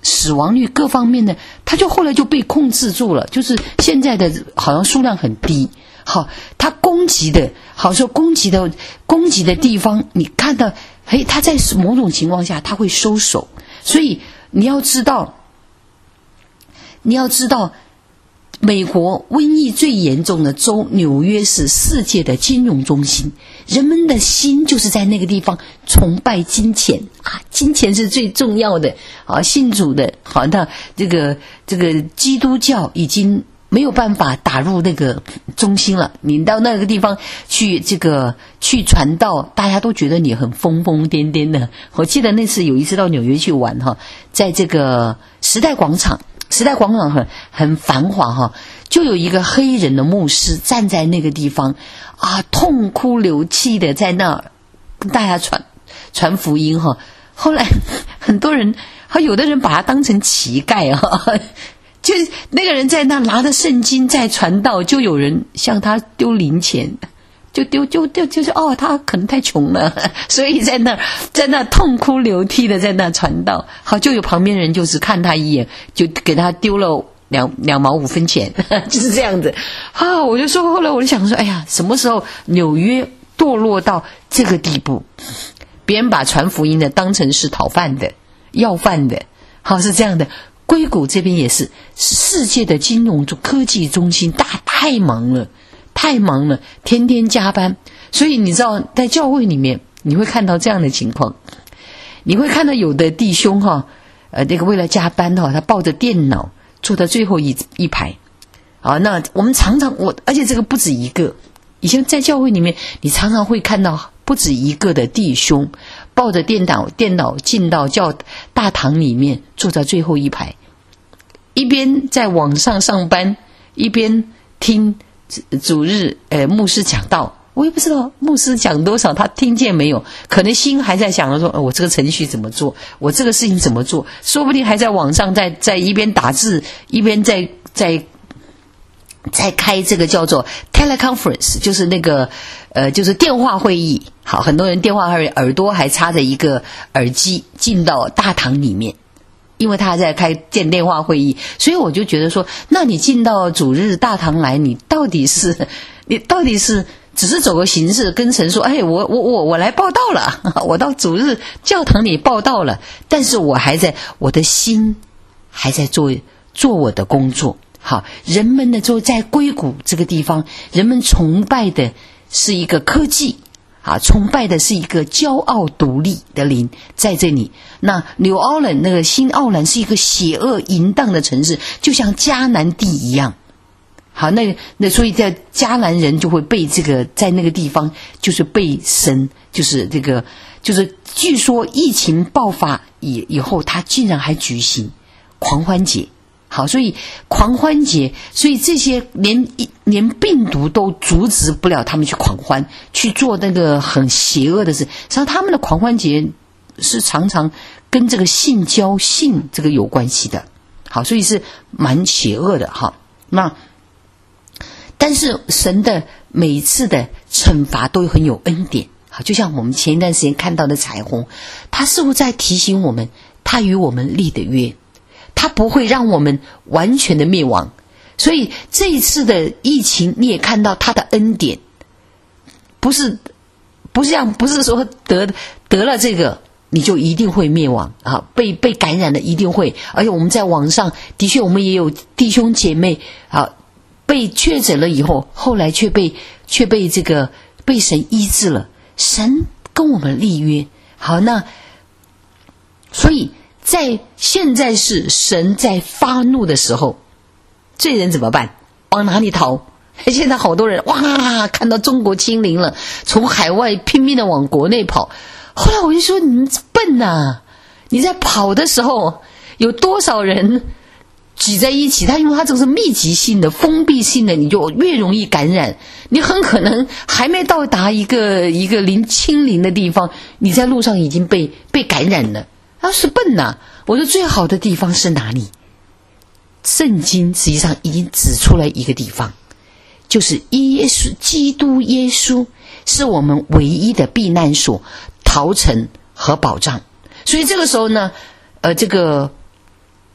死亡率各方面的，它就后来就被控制住了，就是现在的好像数量很低。好，它攻击的，好说攻击的攻击的地方，你看到，嘿，它在某种情况下它会收手，所以你要知道，你要知道。美国瘟疫最严重的州纽约是世界的金融中心，人们的心就是在那个地方崇拜金钱啊，金钱是最重要的啊，信主的好，那这个这个基督教已经没有办法打入那个中心了，你到那个地方去这个去传道，大家都觉得你很疯疯癫癫的。我记得那次有一次到纽约去玩哈，在这个时代广场。时代广场很很繁华哈，就有一个黑人的牧师站在那个地方啊，痛哭流涕的在那儿跟大家传传福音哈。后来很多人，还有的人把他当成乞丐啊，就那个人在那拿着圣经在传道，就有人向他丢零钱。就丢就丢就是哦，他可能太穷了，所以在那在那痛哭流涕的在那传道。好，就有旁边人就是看他一眼，就给他丢了两两毛五分钱，就是这样子。啊，我就说后来我就想说，哎呀，什么时候纽约堕落到这个地步？别人把传福音的当成是讨饭的、要饭的，好是这样的。硅谷这边也是世界的金融科技中心，大太忙了。太忙了，天天加班，所以你知道在教会里面你会看到这样的情况，你会看到有的弟兄哈，呃，那个为了加班哈，他抱着电脑坐在最后一一排，啊，那我们常常我，而且这个不止一个，以前在教会里面，你常常会看到不止一个的弟兄抱着电脑电脑进到教大堂里面，坐在最后一排，一边在网上上班，一边听。主日呃牧师讲道，我也不知道牧师讲多少他听见没有，可能心还在想说、呃、我这个程序怎么做，我这个事情怎么做，说不定还在网上在在一边打字一边在在在开这个叫做 teleconference， 就是那个呃就是电话会议。好，很多人电话会议耳朵还插着一个耳机进到大堂里面，因为他在开电电话会议，所以我就觉得说，那你进到主日大堂来，你到底是你到底是只是走个形式，跟神说，哎，我我我我来报道了，我到主日教堂里报道了，但是我还在我的心还在做做我的工作。好，人们呢就在硅谷这个地方，人们崇拜的是一个科技。啊，崇拜的是一个骄傲独立的灵在这里。那纽奥良那个新奥兰是一个邪恶淫荡的城市，就像迦南地一样。好，那那所以在迦南人就会被这个在那个地方就是被神就是这个就是据说疫情爆发以以后，他竟然还举行狂欢节。好，所以狂欢节，所以这些连连病毒都阻止不了他们去狂欢，去做那个很邪恶的事。实际上，他们的狂欢节是常常跟这个性交性这个有关系的。好，所以是蛮邪恶的哈。那但是神的每一次的惩罚都很有恩典。好，就像我们前一段时间看到的彩虹，它似乎在提醒我们，他与我们立的约。它不会让我们完全的灭亡，所以这一次的疫情你也看到它的恩典，不是不是这样，不是说得得了这个你就一定会灭亡啊，被被感染的一定会。而且我们在网上的确我们也有弟兄姐妹啊被确诊了以后，后来却被却被这个被神医治了，神跟我们立约。好，那所以在现在是神在发怒的时候，罪人怎么办？往哪里逃？现在好多人哇，看到中国清零了，从海外拼命的往国内跑。后来我就说，你笨啊！你在跑的时候，有多少人挤在一起？它因为它这个是密集性的、封闭性的，你就越容易感染。你很可能还没到达一个一个零清零的地方，你在路上已经被被感染了。他是笨呐、啊！我说最好的地方是哪里？圣经实际上已经指出来一个地方，就是耶稣基督耶稣是我们唯一的避难所、逃城和保障。所以这个时候呢，呃，这个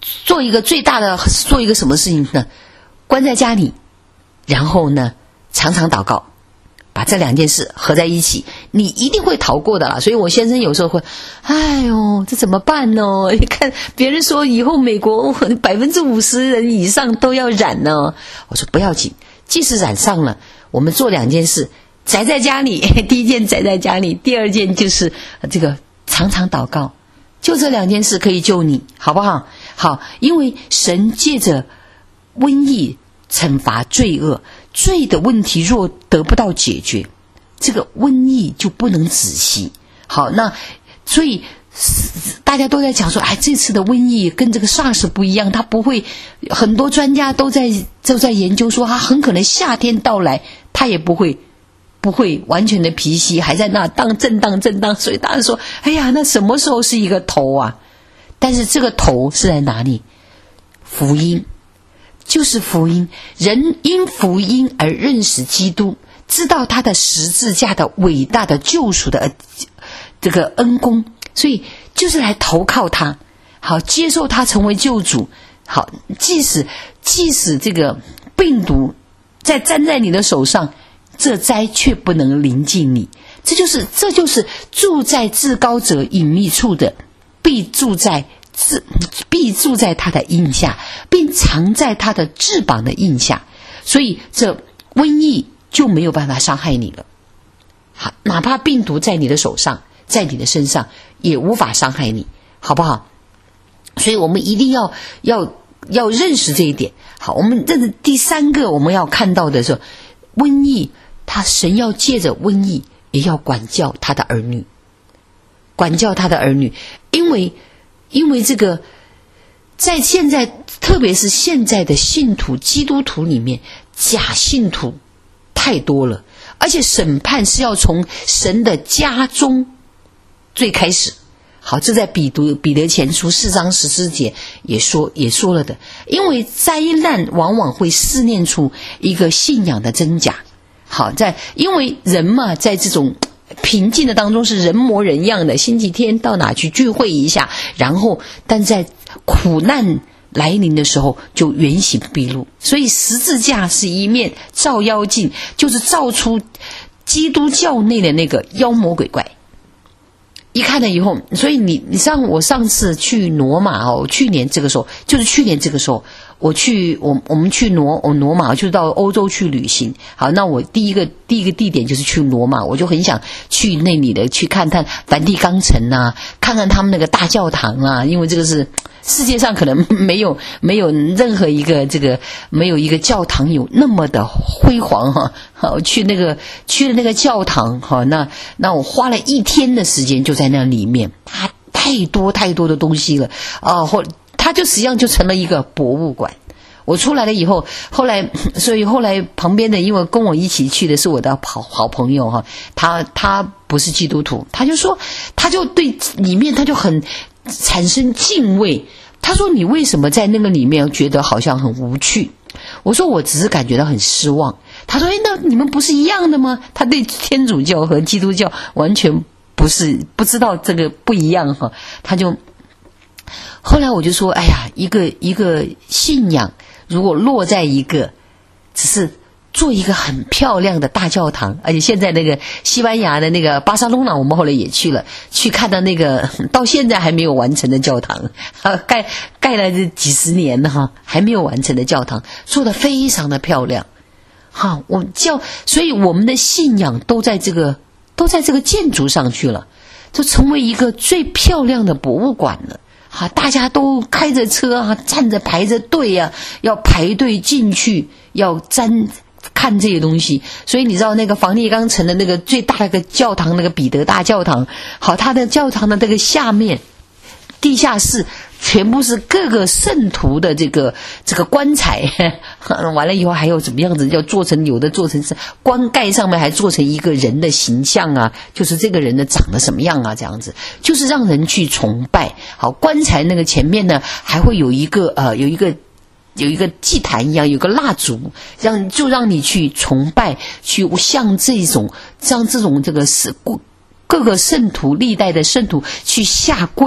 做一个最大的做一个什么事情呢？关在家里，然后呢常常祷告，把这两件事合在一起，你一定会逃过的啦。所以我先生有时候会，哎呦，这怎么办呢？你看别人说以后美国百分之五十人以上都要染呢，我说不要紧，即使染上了，我们做两件事，宅在家里，第一件宅在家里，第二件就是这个常常祷告，就这两件事可以救你，好不好？好，因为神借着瘟疫惩罚罪恶，罪的问题若得不到解决，这个瘟疫就不能止息。好，那所以大家都在讲说，哎，这次的瘟疫跟这个 SARS 不一样，它不会，很多专家都在都在研究说，它很可能夏天到来，它也不会不会完全的平息，还在那当震荡震荡。所以大家说，哎呀，那什么时候是一个头啊？但是这个头是在哪里？福音，就是福音。人因福音而认识基督，知道他的十字架的伟大的救赎的这个恩功，所以就是来投靠他，好，接受他成为救主。好，即使即使这个病毒在粘在你的手上，这灾却不能临近你。这就是这就是住在至高者隐秘处的，必住在自必住在他的荫下，并藏在他的翅膀的荫下，所以这瘟疫就没有办法伤害你了。好，哪怕病毒在你的手上，在你的身上，也无法伤害你，好不好？所以我们一定要要要认识这一点。好，我们这是第三个我们要看到的是，瘟疫，他神要借着瘟疫，也要管教他的儿女，管教他的儿女，因为因为这个在现在，特别是现在的信徒基督徒里面，假信徒太多了，而且审判是要从神的家中最开始。好，这在彼得彼得前书四章十四节也说也说了的，因为灾难往往会试炼出一个信仰的真假。好，在因为人嘛，在这种平静的当中是人模人样的，星期天到哪去聚会一下，然后但在苦难来临的时候就原形毕露。所以十字架是一面照妖镜，就是照出基督教内的那个妖魔鬼怪。一看了以后，所以你你上我上次去罗马哦，去年这个时候就是去年这个时候，我去我我们去罗我罗马就到欧洲去旅行。好，那我第一个第一个地点就是去罗马，我就很想去那里的去看看梵蒂冈城啊，看看他们那个大教堂啊，因为这个是世界上可能没有没有任何一个这个没有一个教堂有那么的辉煌哈。好，去那个去了那个教堂哈，那那我花了一天的时间就在那里面，它太多太多的东西了啊，或它就实际上就成了一个博物馆。我出来了以后，后来所以后来旁边的，因为跟我一起去的是我的好好朋友哈，他他不是基督徒，他就说他就对里面他就很产生敬畏。他说你为什么在那个里面觉得好像很无趣？我说我只是感觉到很失望。他说：“哎，那你们不是一样的吗？”他对天主教和基督教完全不是不知道这个不一样哈。他就后来我就说：“哎呀，一个一个信仰如果落在一个只是做一个很漂亮的大教堂，而且现在那个西班牙的那个巴塞隆纳，我们后来也去了，去看到那个到现在还没有完成的教堂，啊、盖盖了这几十年了哈，还没有完成的教堂，做得非常的漂亮。”好，我教，所以我们的信仰都在这个都在这个建筑上去了，就成为一个最漂亮的博物馆了。好，大家都开着车啊，站着排着队啊，要排队进去，要瞻看这些东西。所以你知道那个梵蒂冈城的那个最大的一个教堂，那个彼得大教堂，好，它的教堂的这个下面地下室全部是各个圣徒的这个这个棺材，完了以后还有怎么样子，要做成有的做成是棺盖上面还做成一个人的形象啊，就是这个人的长得什么样啊，这样子就是让人去崇拜。好，棺材那个前面呢还会有一个呃有一个有一个祭坛一样，有个蜡烛，让就让你去崇拜，去向这种像这种这个是各个圣徒历代的圣徒去下跪。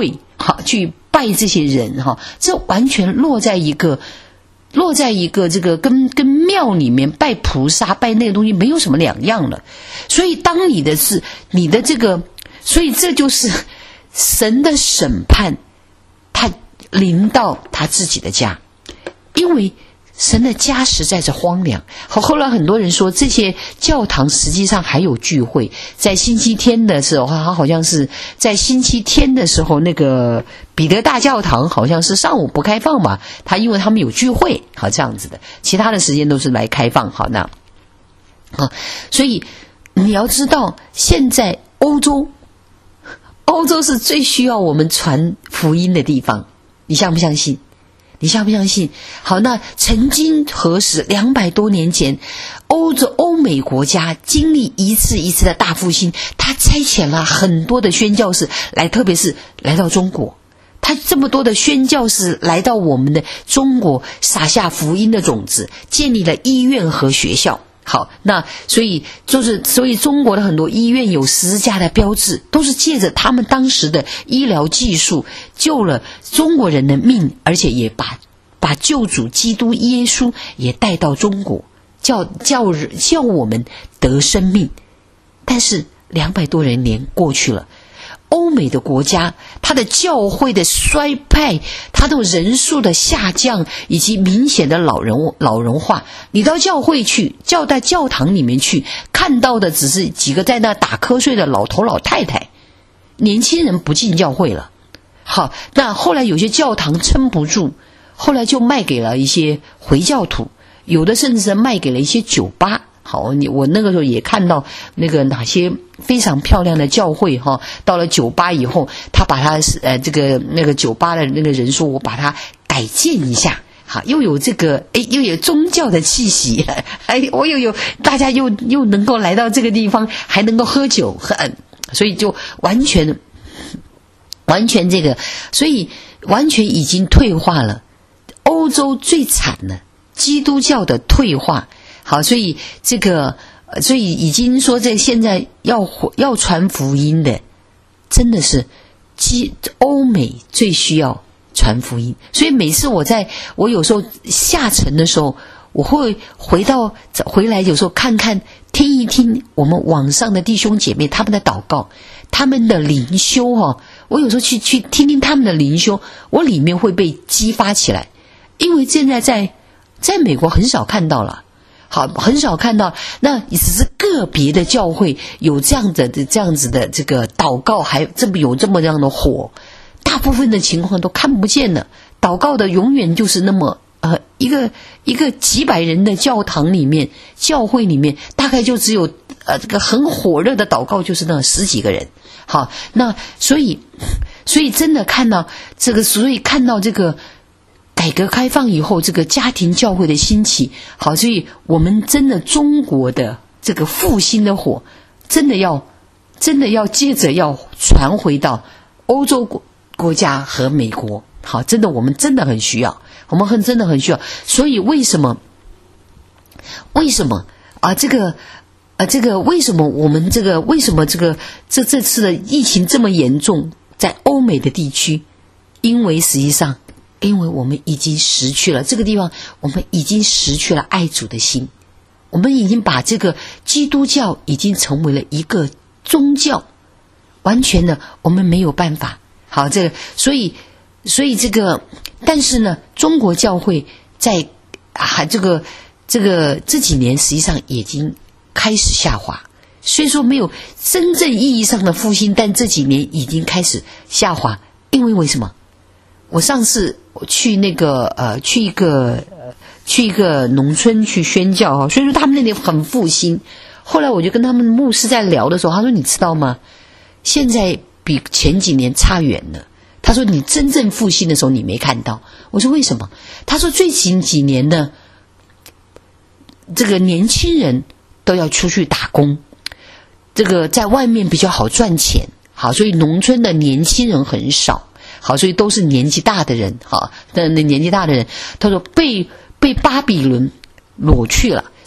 好去拜这些人哈，这完全落在一个落在一个这个跟跟庙里面拜菩萨拜那个东西没有什么两样了。所以当你的是你的这个，所以这就是神的审判，他临到他自己的家，因为神的家实在是荒凉。好，后来很多人说这些教堂实际上还有聚会，在星期天的时候，他好像是在星期天的时候，那个彼得大教堂好像是上午不开放嘛，他因为他们有聚会，好这样子的，其他的时间都是来开放。好，那啊，所以你要知道，现在欧洲，欧洲是最需要我们传福音的地方，你相不相信？你相不相信？好，那曾经何时两百多年前，欧洲欧美国家经历一次一次的大复兴，他差遣了很多的宣教士来，特别是来到中国，他这么多的宣教士来到我们的中国，撒下福音的种子，建立了医院和学校。好，那所以就是所以中国的很多医院有十字架的标志，都是借着他们当时的医疗技术救了中国人的命，而且也把把救主基督耶稣也带到中国，叫叫叫我们得生命。但是两百多人年过去了，欧美的国家，它的教会的衰败，它的人数的下降，以及明显的老人老人化，你到教会去，叫到教堂里面去，看到的只是几个在那打瞌睡的老头老太太，年轻人不进教会了。好，那后来有些教堂撑不住，后来就卖给了一些回教徒，有的甚至是卖给了一些酒吧。好，你我那个时候也看到那个哪些非常漂亮的教会哈，到了酒吧以后，他把他呃这个那个酒吧的那个人说，我把它改建一下，好，又有这个哎又有宗教的气息，哎我又有大家又又能够来到这个地方，还能够喝酒喝，所以就完全完全这个，所以完全已经退化了。欧洲最惨了，基督教的退化。好，所以这个，所以已经说在现在要要传福音的，真的是基欧美最需要传福音。所以每次我在我有时候下沉的时候，我会回到回来，有时候看看听一听我们网上的弟兄姐妹他们的祷告，他们的灵修哈、哦，我有时候去去听听他们的灵修，我里面会被激发起来，因为现在在在美国很少看到了。好，很少看到，那只是个别的教会有这样的这样子的这个祷告，还这么有这么样的火，大部分的情况都看不见了。祷告的永远就是那么呃一个一个几百人的教堂里面，教会里面大概就只有呃这个很火热的祷告就是那十几个人。好，那所以所以真的看到这个，所以看到这个。改革开放以后，这个家庭教会的兴起，好，所以我们真的中国的这个复兴的火，真的要，真的要接着要传回到欧洲国国家和美国，好，真的我们真的很需要，我们很真的很需要。所以为什么？为什么啊？这个啊，这个为什么我们这个为什么这个这这次的疫情这么严重，在欧美的地区？因为实际上。因为我们已经失去了这个地方，我们已经失去了爱主的心，我们已经把这个基督教已经成为了一个宗教，完全的我们没有办法。好，这个所以所以这个，但是呢，中国教会在啊这个这个这几年实际上已经开始下滑，虽说没有真正意义上的复兴，但这几年已经开始下滑。因为为什么？我上次我去那个呃去一个呃去一个农村去宣教哈，所以说他们那里很复兴。后来我就跟他们牧师在聊的时候，他说你知道吗？现在比前几年差远了。他说你真正复兴的时候你没看到。我说为什么？他说最近几年呢，这个年轻人都要出去打工，这个在外面比较好赚钱，好，所以农村的年轻人很少。好，所以都是年纪大的人，好，那年纪大的人，他说被被巴比伦掳去了，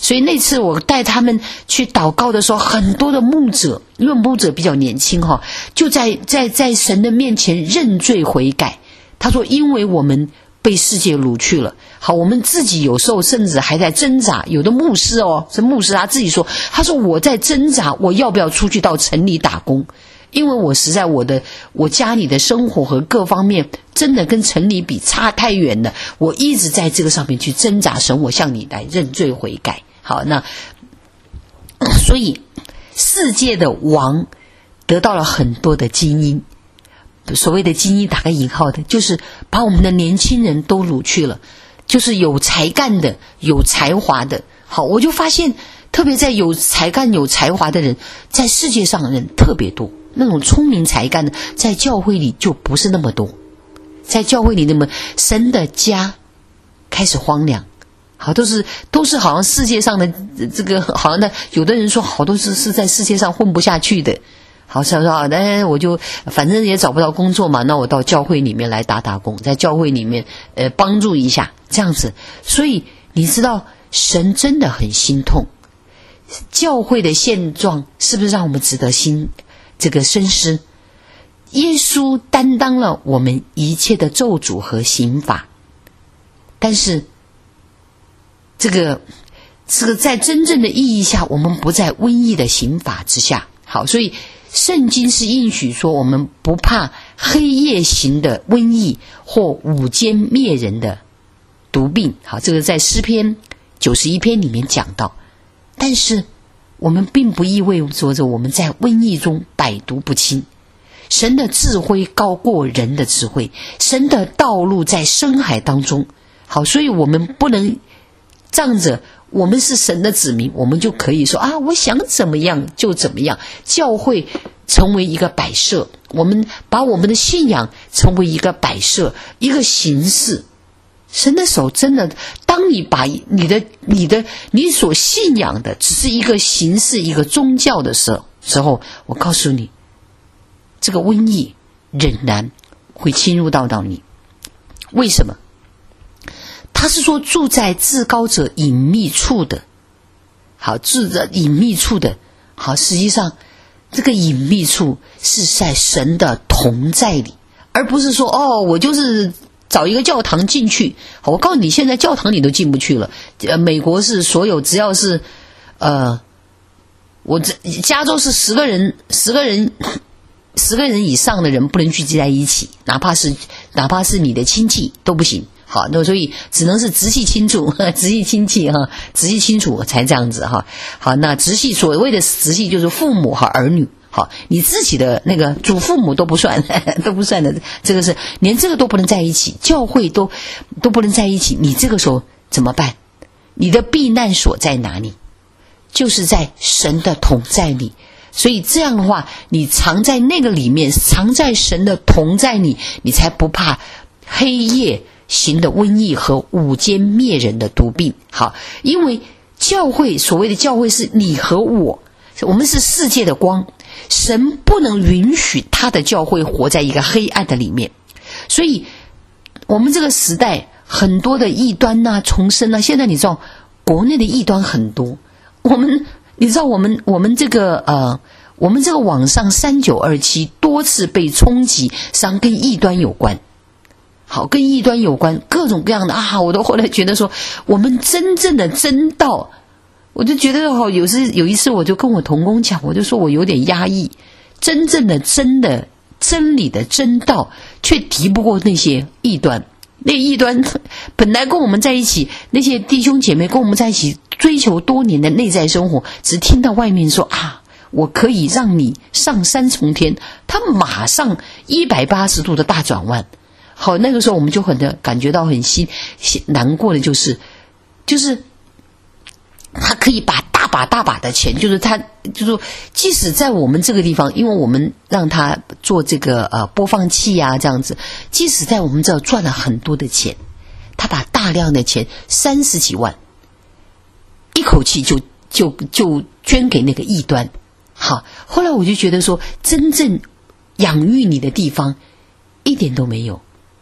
所以那次我带他们去祷告的时候，很多的牧者，因为牧者比较年轻哈，就在在在神的面前认罪悔改。他说因为我们被世界掳去了，好，我们自己有时候甚至还在挣扎。有的牧师哦，是牧师他自己说，他说我在挣扎，我要不要出去到城里打工，因为我实在我的我家里的生活和各方面真的跟城里比差太远了，我一直在这个上面去挣扎。神，我向你来认罪悔改。好，那所以世界的王得到了很多的精英，所谓的精英打个引号的，就是把我们的年轻人都掳去了，就是有才干的，有才华的。好，我就发现特别在有才干有才华的人，在世界上的人特别多，那种聪明才干的在教会里就不是那么多。在教会里那么神的家开始荒凉，好，都是都是好像世界上的这个，好像的有的人说好多是是在世界上混不下去的。好，想说啊，那我就反正也找不到工作嘛，那我到教会里面来打打工，在教会里面呃帮助一下这样子。所以你知道神真的很心痛，教会的现状是不是让我们值得心这个深思？耶稣担当了我们一切的咒诅和刑罚，但是这个这个在真正的意义下，我们不在瘟疫的刑罚之下。好，所以圣经是应许说我们不怕黑夜行的瘟疫或午间灭人的毒病。好，这个在诗篇九十一篇里面讲到。但是我们并不意味着我们在瘟疫中百毒不侵。神的智慧高过人的智慧，神的道路在深海当中。好，所以我们不能仗着我们是神的子民，我们就可以说啊，我想怎么样就怎么样。教会成为一个摆设，我们把我们的信仰成为一个摆设，一个形式。神的手真的，当你把你的你的你所信仰的只是一个形式，一个宗教的时候时候我告诉你，这个瘟疫仍然会侵入到到你。为什么？他是说住在至高者隐秘处的。好，住在隐秘处的。好，实际上这个隐秘处是在神的同在里，而不是说哦，我就是找一个教堂进去。好，我告诉你，现在教堂你都进不去了。呃，美国是所有只要是呃，我这加州是十个人，十个人。十个人以上的人不能聚集在一起，哪怕是哪怕是你的亲戚都不行。好，那所以只能是直系亲属，直系亲戚哈，直系亲属才这样子哈。好，那直系所谓的直系就是父母和儿女。好，你自己的那个祖父母都不算，都不算的，这个是连这个都不能在一起，教会都都不能在一起。你这个时候怎么办？你的避难所在哪里？就是在神的同在里。所以这样的话，你藏在那个里面，藏在神的同在里，你才不怕黑夜行的瘟疫和午间灭人的毒病。好，因为教会，所谓的教会是你和我，我们是世界的光，神不能允许他的教会活在一个黑暗的里面。所以我们这个时代很多的异端啊重生啊，现在你知道国内的异端很多，我们你知道我们我们这个呃，我们这个网上三九二七多次被冲击，实际上跟异端有关。好，跟异端有关，各种各样的啊，我都后来觉得说，我们真正的真道，我就觉得好，有时有一次我就跟我同工讲，我就说我有点压抑，真正的真的真理的真道，却敌不过那些异端。那异端本来跟我们在一起，那些弟兄姐妹跟我们在一起追求多年的内在生活，只听到外面说啊，我可以让你上三重天，他马上一百八十度的大转弯。好，那个时候我们就很的感觉到很心难过的就是就是他可以把大把大把的钱，就是他就是说即使在我们这个地方，因为我们让他做这个呃播放器啊这样子，即使在我们这赚了很多的钱，他把大量的钱三十几万一口气就就就捐给那个异端。好，后来我就觉得说真正养育你的地方一点都没有。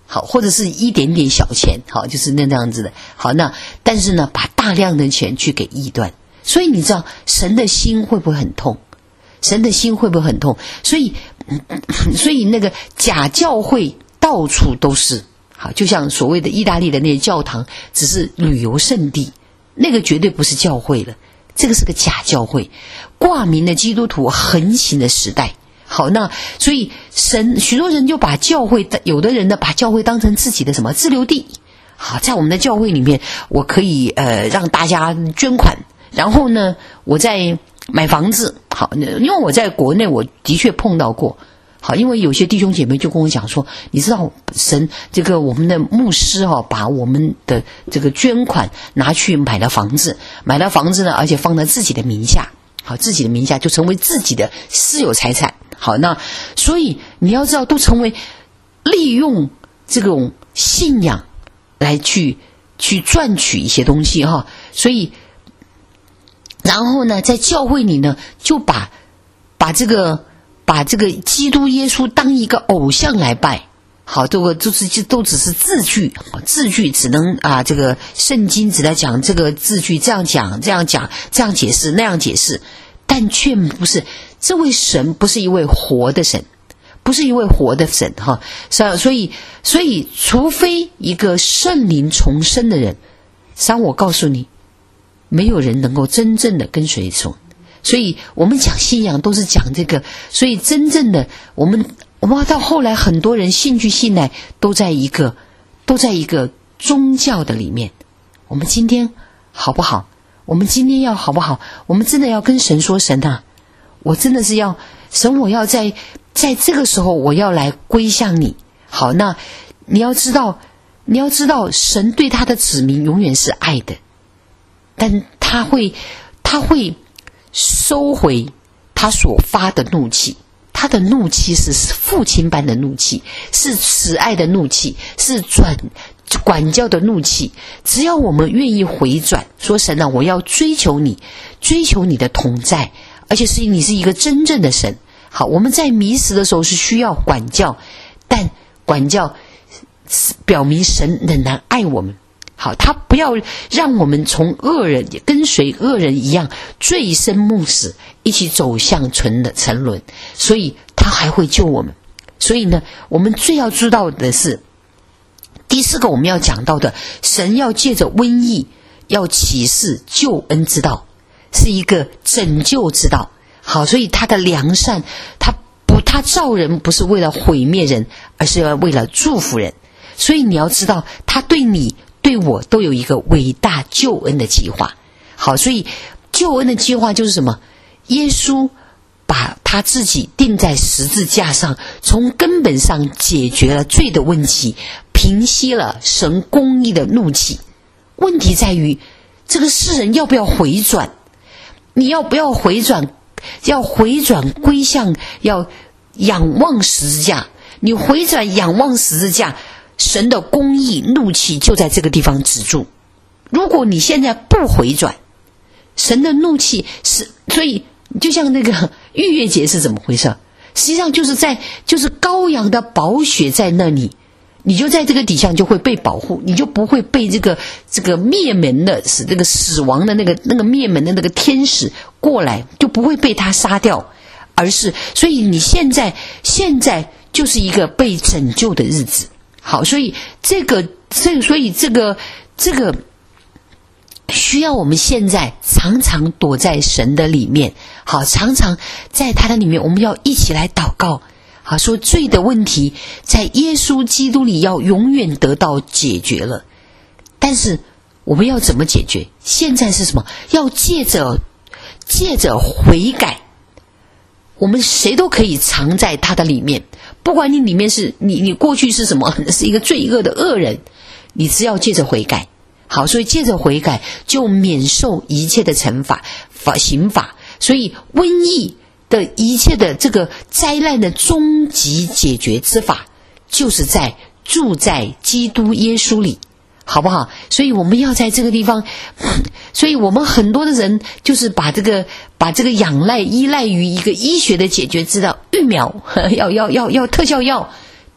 好，或者是一点点小钱，好，就是那样子的。好，那但是呢，把大量的钱去给异端，所以你知道神的心会不会很痛？神的心会不会很痛？所以，所以那个假教会到处都是。好，就像所谓的意大利的那些教堂，只是旅游胜地，那个绝对不是教会了，这个是个假教会，挂名的基督徒横行的时代。好，那所以神许多人就把教会，有的人呢把教会当成自己的什么自留地。好，在我们的教会里面，我可以呃让大家捐款，然后呢，我在买房子。好，因为我在国内我的确碰到过。好，因为有些弟兄姐妹就跟我讲说，你知道神这个我们的牧师哦，把我们的这个捐款拿去买了房子，买了房子呢，而且放在自己的名下。好，自己的名下就成为自己的私有财产。好，那所以你要知道，都成为利用这种信仰来去去赚取一些东西哈。所以，然后呢，在教会里呢，就把把这个把这个基督耶稣当一个偶像来拜。好，这个就是都只是字句，字句只能啊，这个圣经只在讲这个字句，这样讲，这样讲，这样解释，那样解释，但却不是这位神，不是一位活的神，不是一位活的神哈。所以，所以，除非一个圣灵重生的人，像我告诉你，没有人能够真正的跟随从。所以我们讲信仰都是讲这个，所以真正的我们。我们到后来，很多人信去信来，都在一个，都在一个宗教的里面。我们今天好不好？我们今天要好不好？我们真的要跟神说，神啊，我真的是要神，我要在在这个时候，我要来归向你。好，那你要知道，你要知道，神对他的子民永远是爱的，但他会，他会收回他所发的怒气。他的怒气是父亲般的怒气，是慈爱的怒气，是转管教的怒气。只要我们愿意回转，说神啊，我要追求你，追求你的同在，而且是你是一个真正的神。好，我们在迷失的时候是需要管教，但管教表明神仍然爱我们。好，他不要让我们从恶人跟随恶人一样醉生梦死，一起走向沉的沉沦，所以他还会救我们。所以呢，我们最要知道的是，第四个我们要讲到的，神要借着瘟疫要启示救恩之道，是一个拯救之道。好，所以他的良善，他不他造人不是为了毁灭人，而是要为了祝福人。所以你要知道，他对你对我都有一个伟大救恩的计划。好，所以救恩的计划就是什么？耶稣把他自己钉在十字架上，从根本上解决了罪的问题，平息了神公义的怒气。问题在于这个世人要不要回转？你要不要回转？要回转归向，要仰望十字架。你回转仰望十字架，神的公义怒气就在这个地方止住。如果你现在不回转，神的怒气是，所以就像那个逾越节是怎么回事？实际上就是在就是羔羊的宝血在那里，你就在这个底下就会被保护，你就不会被这个这个灭门的死这个死亡的那个那个灭门的那个天使过来，就不会被他杀掉，而是所以你现在现在就是一个被拯救的日子。好，所以这个这所以这个这个需要我们现在常常躲在神的里面。好，常常在他的里面，我们要一起来祷告。好，说罪的问题在耶稣基督里要永远得到解决了。但是我们要怎么解决？现在是什么？要借着借着悔改。我们谁都可以藏在他的里面，不管你里面是你你过去是什么，是一个罪恶的恶人，你只要借着悔改。好，所以借着悔改就免受一切的惩罚法刑罚。所以瘟疫的一切的这个灾难的终极解决之法，就是在住在基督耶稣里，好不好？所以我们要在这个地方，所以我们很多的人就是把这个把这个仰赖依赖于一个医学的解决之道，疫苗要要要要特效药，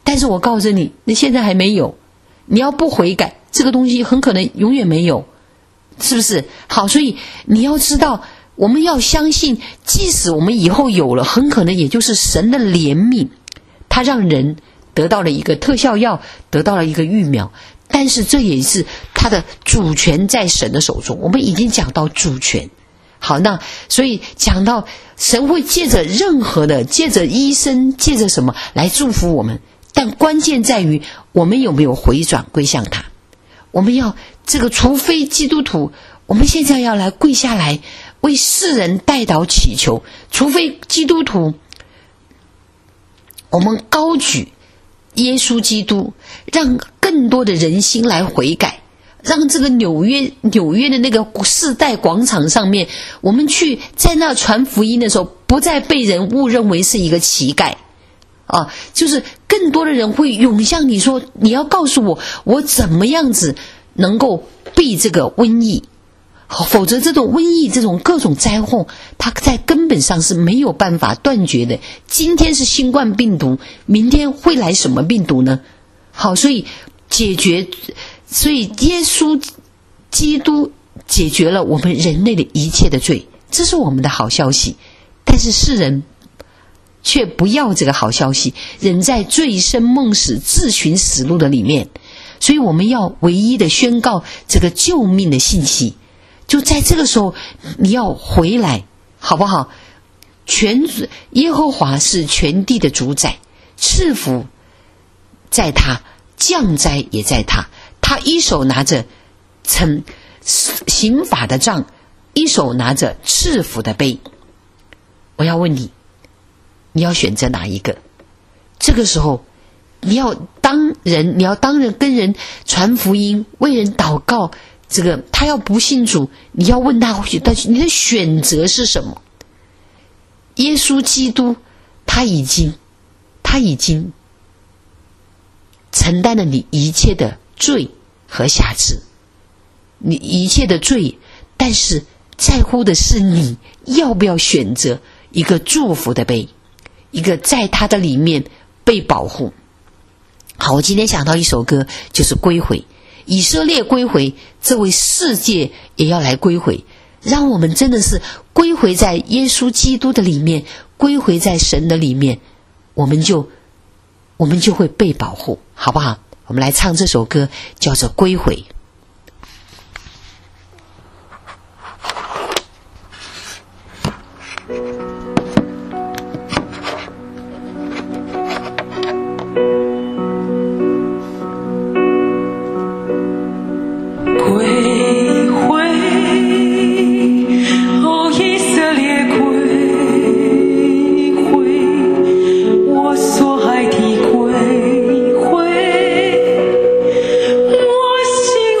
但是我告诉你，那现在还没有，你要不悔改，这个东西很可能永远没有，是不是？好，所以你要知道，我们要相信，即使我们以后有了，很可能也就是神的怜悯，他让人得到了一个特效药，得到了一个疫苗，但是这也是他的主权在神的手中。我们已经讲到主权，好，那所以讲到神会借着任何的，借着医生，借着什么来祝福我们，但关键在于我们有没有回转归向他。我们要这个，除非基督徒，我们现在要来跪下来为世人代祷祈求，除非基督徒，我们高举耶稣基督，让更多的人心来悔改，让这个纽约纽约的那个世代广场上面，我们去在那传福音的时候，不再被人误认为是一个乞丐啊，就是更多的人会涌向你说，你要告诉我，我怎么样子能够避这个瘟疫，否则这种瘟疫，这种各种灾祸，它在根本上是没有办法断绝的。今天是新冠病毒，明天会来什么病毒呢？好，所以解决，所以耶稣基督解决了我们人类的一切的罪，这是我们的好消息。但是世人却不要这个好消息，人在醉生梦死、自寻死路的里面。所以我们要唯一的宣告这个救命的信息，就在这个时候你要回来，好不好？全耶和华是全地的主宰，赐福在他，降灾也在他。他一手拿着惩刑法的杖，一手拿着赐福的杯。我要问你，你要选择哪一个？这个时候你要当人，你要当人跟人传福音，为人祷告，这个他要不信主，你要问他，你的选择是什么？耶稣基督他已经他已经承担了你一切的罪和瑕疵，你一切的罪，但是在乎的是你要不要选择一个祝福的杯，一个在他的里面被保护。好，我今天想到一首歌，就是归回，以色列归回，这位世界也要来归回，让我们真的是归回在耶稣基督的里面，归回在神的里面，我们就我们就会被保护，好不好？我们来唱这首歌，叫做归回。 我心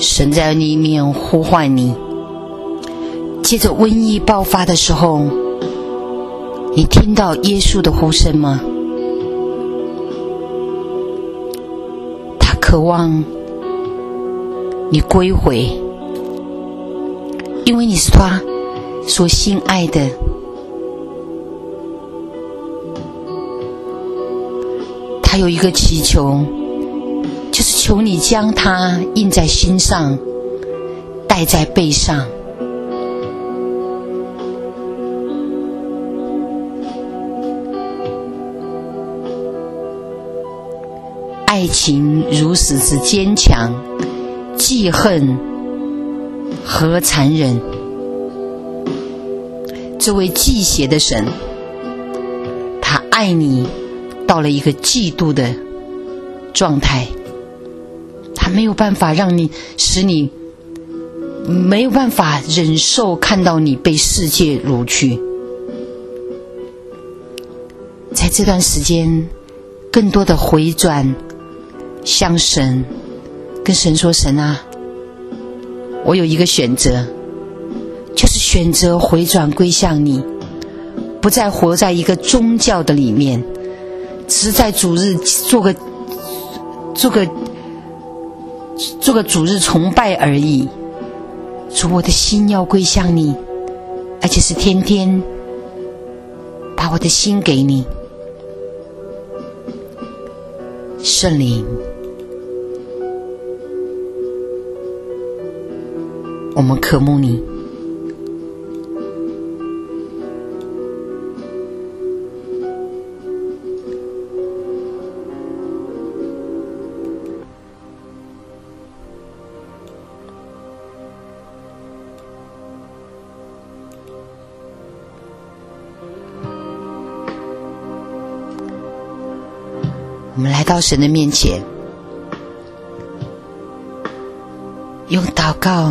神在里面呼唤你。接着瘟疫爆发的时候，你听到耶稣的呼声吗？他渴望你归回，因为你是他所心爱的。他有一个祈求，就是求你将它印在心上，带在背上。爱情如此之坚强，记恨何残忍。这位忌邪的神，他爱你到了一个嫉妒的状态，他没有办法让你使你没有办法忍受看到你被世界掳去。在这段时间，更多的回转向神，跟神说：神啊，我有一个选择，就是选择回转归向你，不再活在一个宗教的里面，只是在主日做个做个做个主日崇拜而已。主，我的心要归向你，而且是天天把我的心给你。圣灵，我们渴慕你。我们来到神的面前，用祷告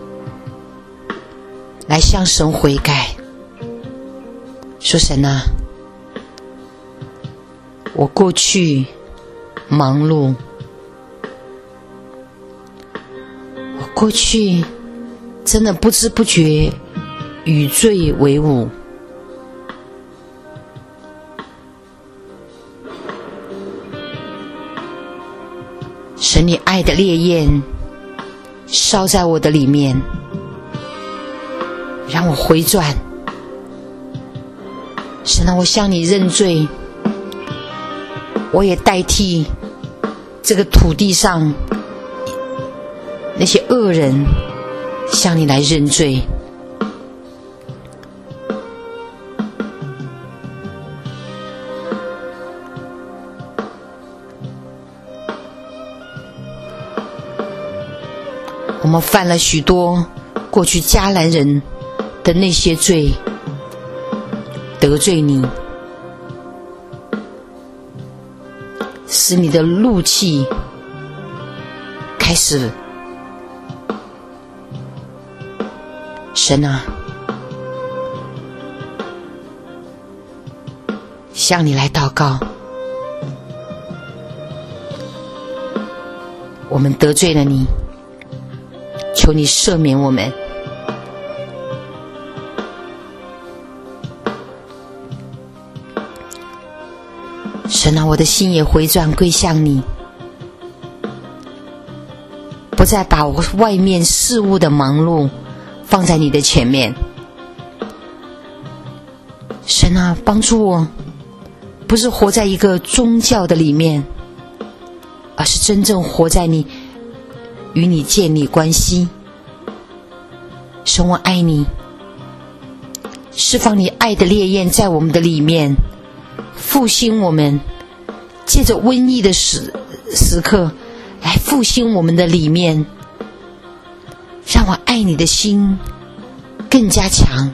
来向神悔改，说：神啊，我过去忙碌，我过去真的不知不觉与罪为伍。神，你爱的烈焰烧在我的里面，让我回转。神啊，我向你认罪，我也代替这个土地上那些恶人向你来认罪。我们犯了许多过去迦南人的那些罪，得罪你，使你的怒气开始。神啊，向你来祷告，我们得罪了你，求你赦免我们。神啊，我的心也回转归向你，不再把我外面事物的忙碌放在你的前面。神啊，帮助我，不是活在一个宗教的里面，而是真正活在你，与你建立关系。神，我爱你，释放你爱的烈焰在我们的里面，复兴我们，借着瘟疫的时时刻来复兴我们的里面，让我爱你的心更加强。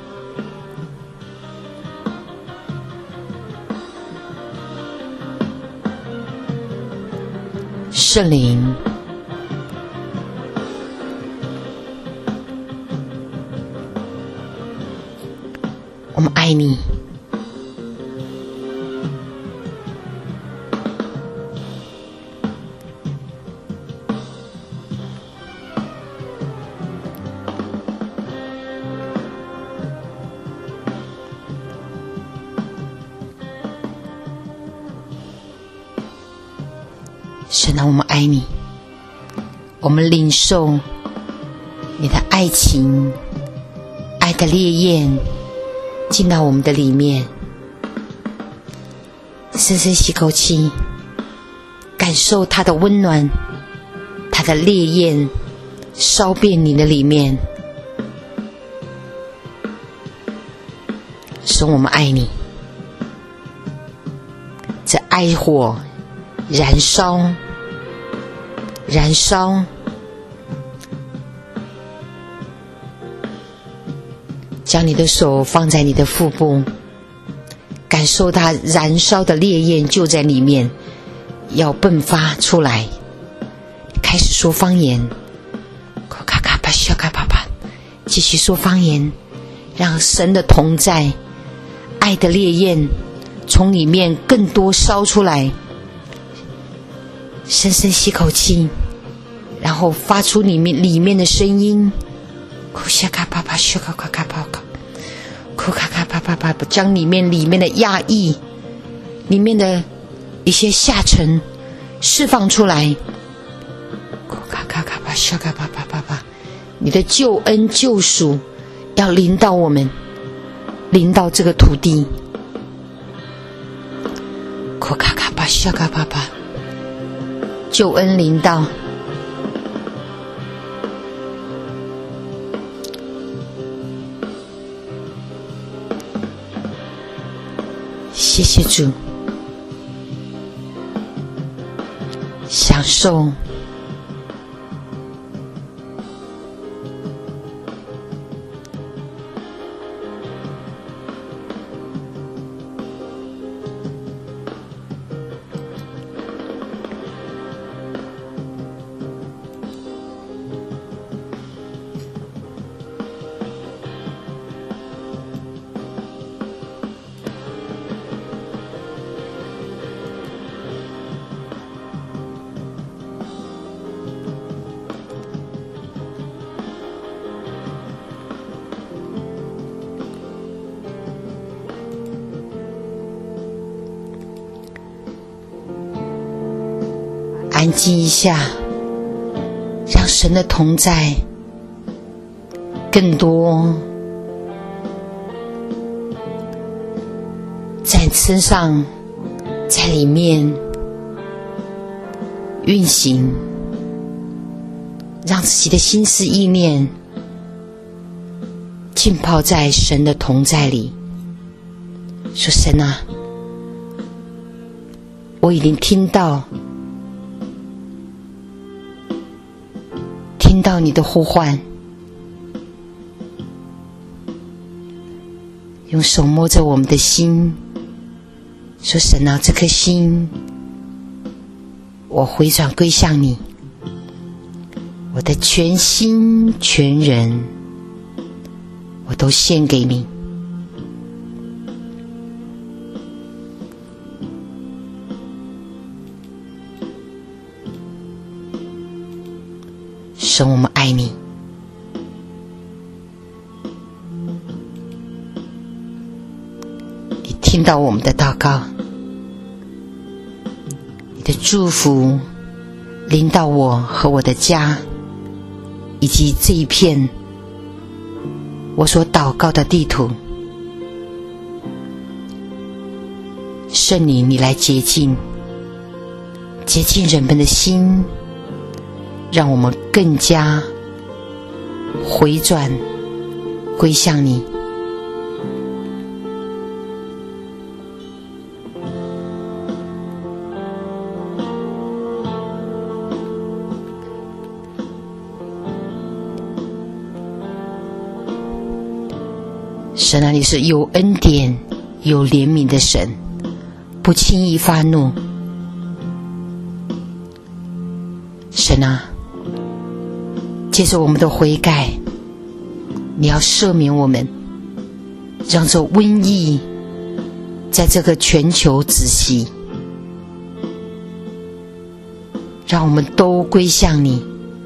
圣灵，我们爱你。 神啊，我们爱你，我们领受你的爱情，爱的烈焰进到我们的里面，深深吸口气，感受它的温暖，它的烈焰烧遍你的里面。神，我们爱你，这爱火燃烧燃烧，将你的手放在你的腹部，感受它燃烧的烈焰就在里面，要迸发出来。开始说方言，继续说方言，让神的同在，爱的烈焰从里面更多烧出来。深深吸口气，然后发出里面里面的声音，将里面里面的压抑，里面的一些下沉释放出来。你的救恩救赎要临到我们，临到这个土地。救恩临到，谢谢主，享受安静一下，让神的同在更多在你身上，在里面运行，让自己的心思意念浸泡在神的同在里。说神啊，我已经听到听到你的呼唤，用手摸着我们的心，说神啊，这颗心我回转归向你，我的全心全人我都献给你。神，我们爱你，你听到我们的祷告，你的祝福临到我和我的家，以及这一片我所祷告的地图。圣灵，你来洁净洁净人们的心，让我们更加回转归向你。神啊，你是有恩典有怜悯的神，不轻易发怒。神啊，借着我们的悔改，你要赦免我们，让这瘟疫在这个全球止息，让我们都归向你。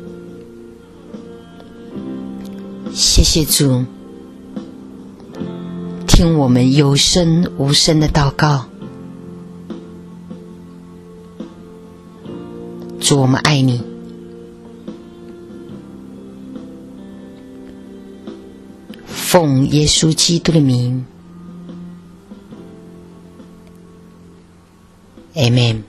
谢谢主，听我们有声无声的祷告。 主，我们爱你。奉耶稣基督的名 Amen。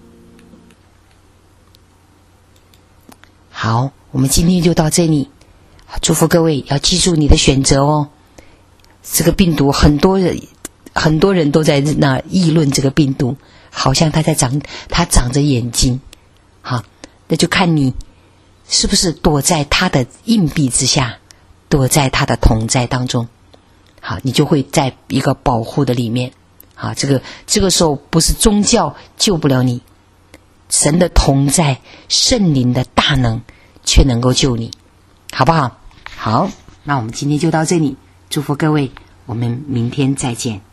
好，我们今天就到这里，祝福各位要记住你的选择哦。这个病毒很多人很多人都在那议论这个病毒，好像它在长它长着眼睛，好，那就看你是不是躲在它的硬币之下，躲在他的同在当中，好，你就会在一个保护的里面。好，这个这个时候不是宗教救不了你，神的同在、圣灵的大能却能够救你，好不好？好，那我们今天就到这里，祝福各位，我们明天再见。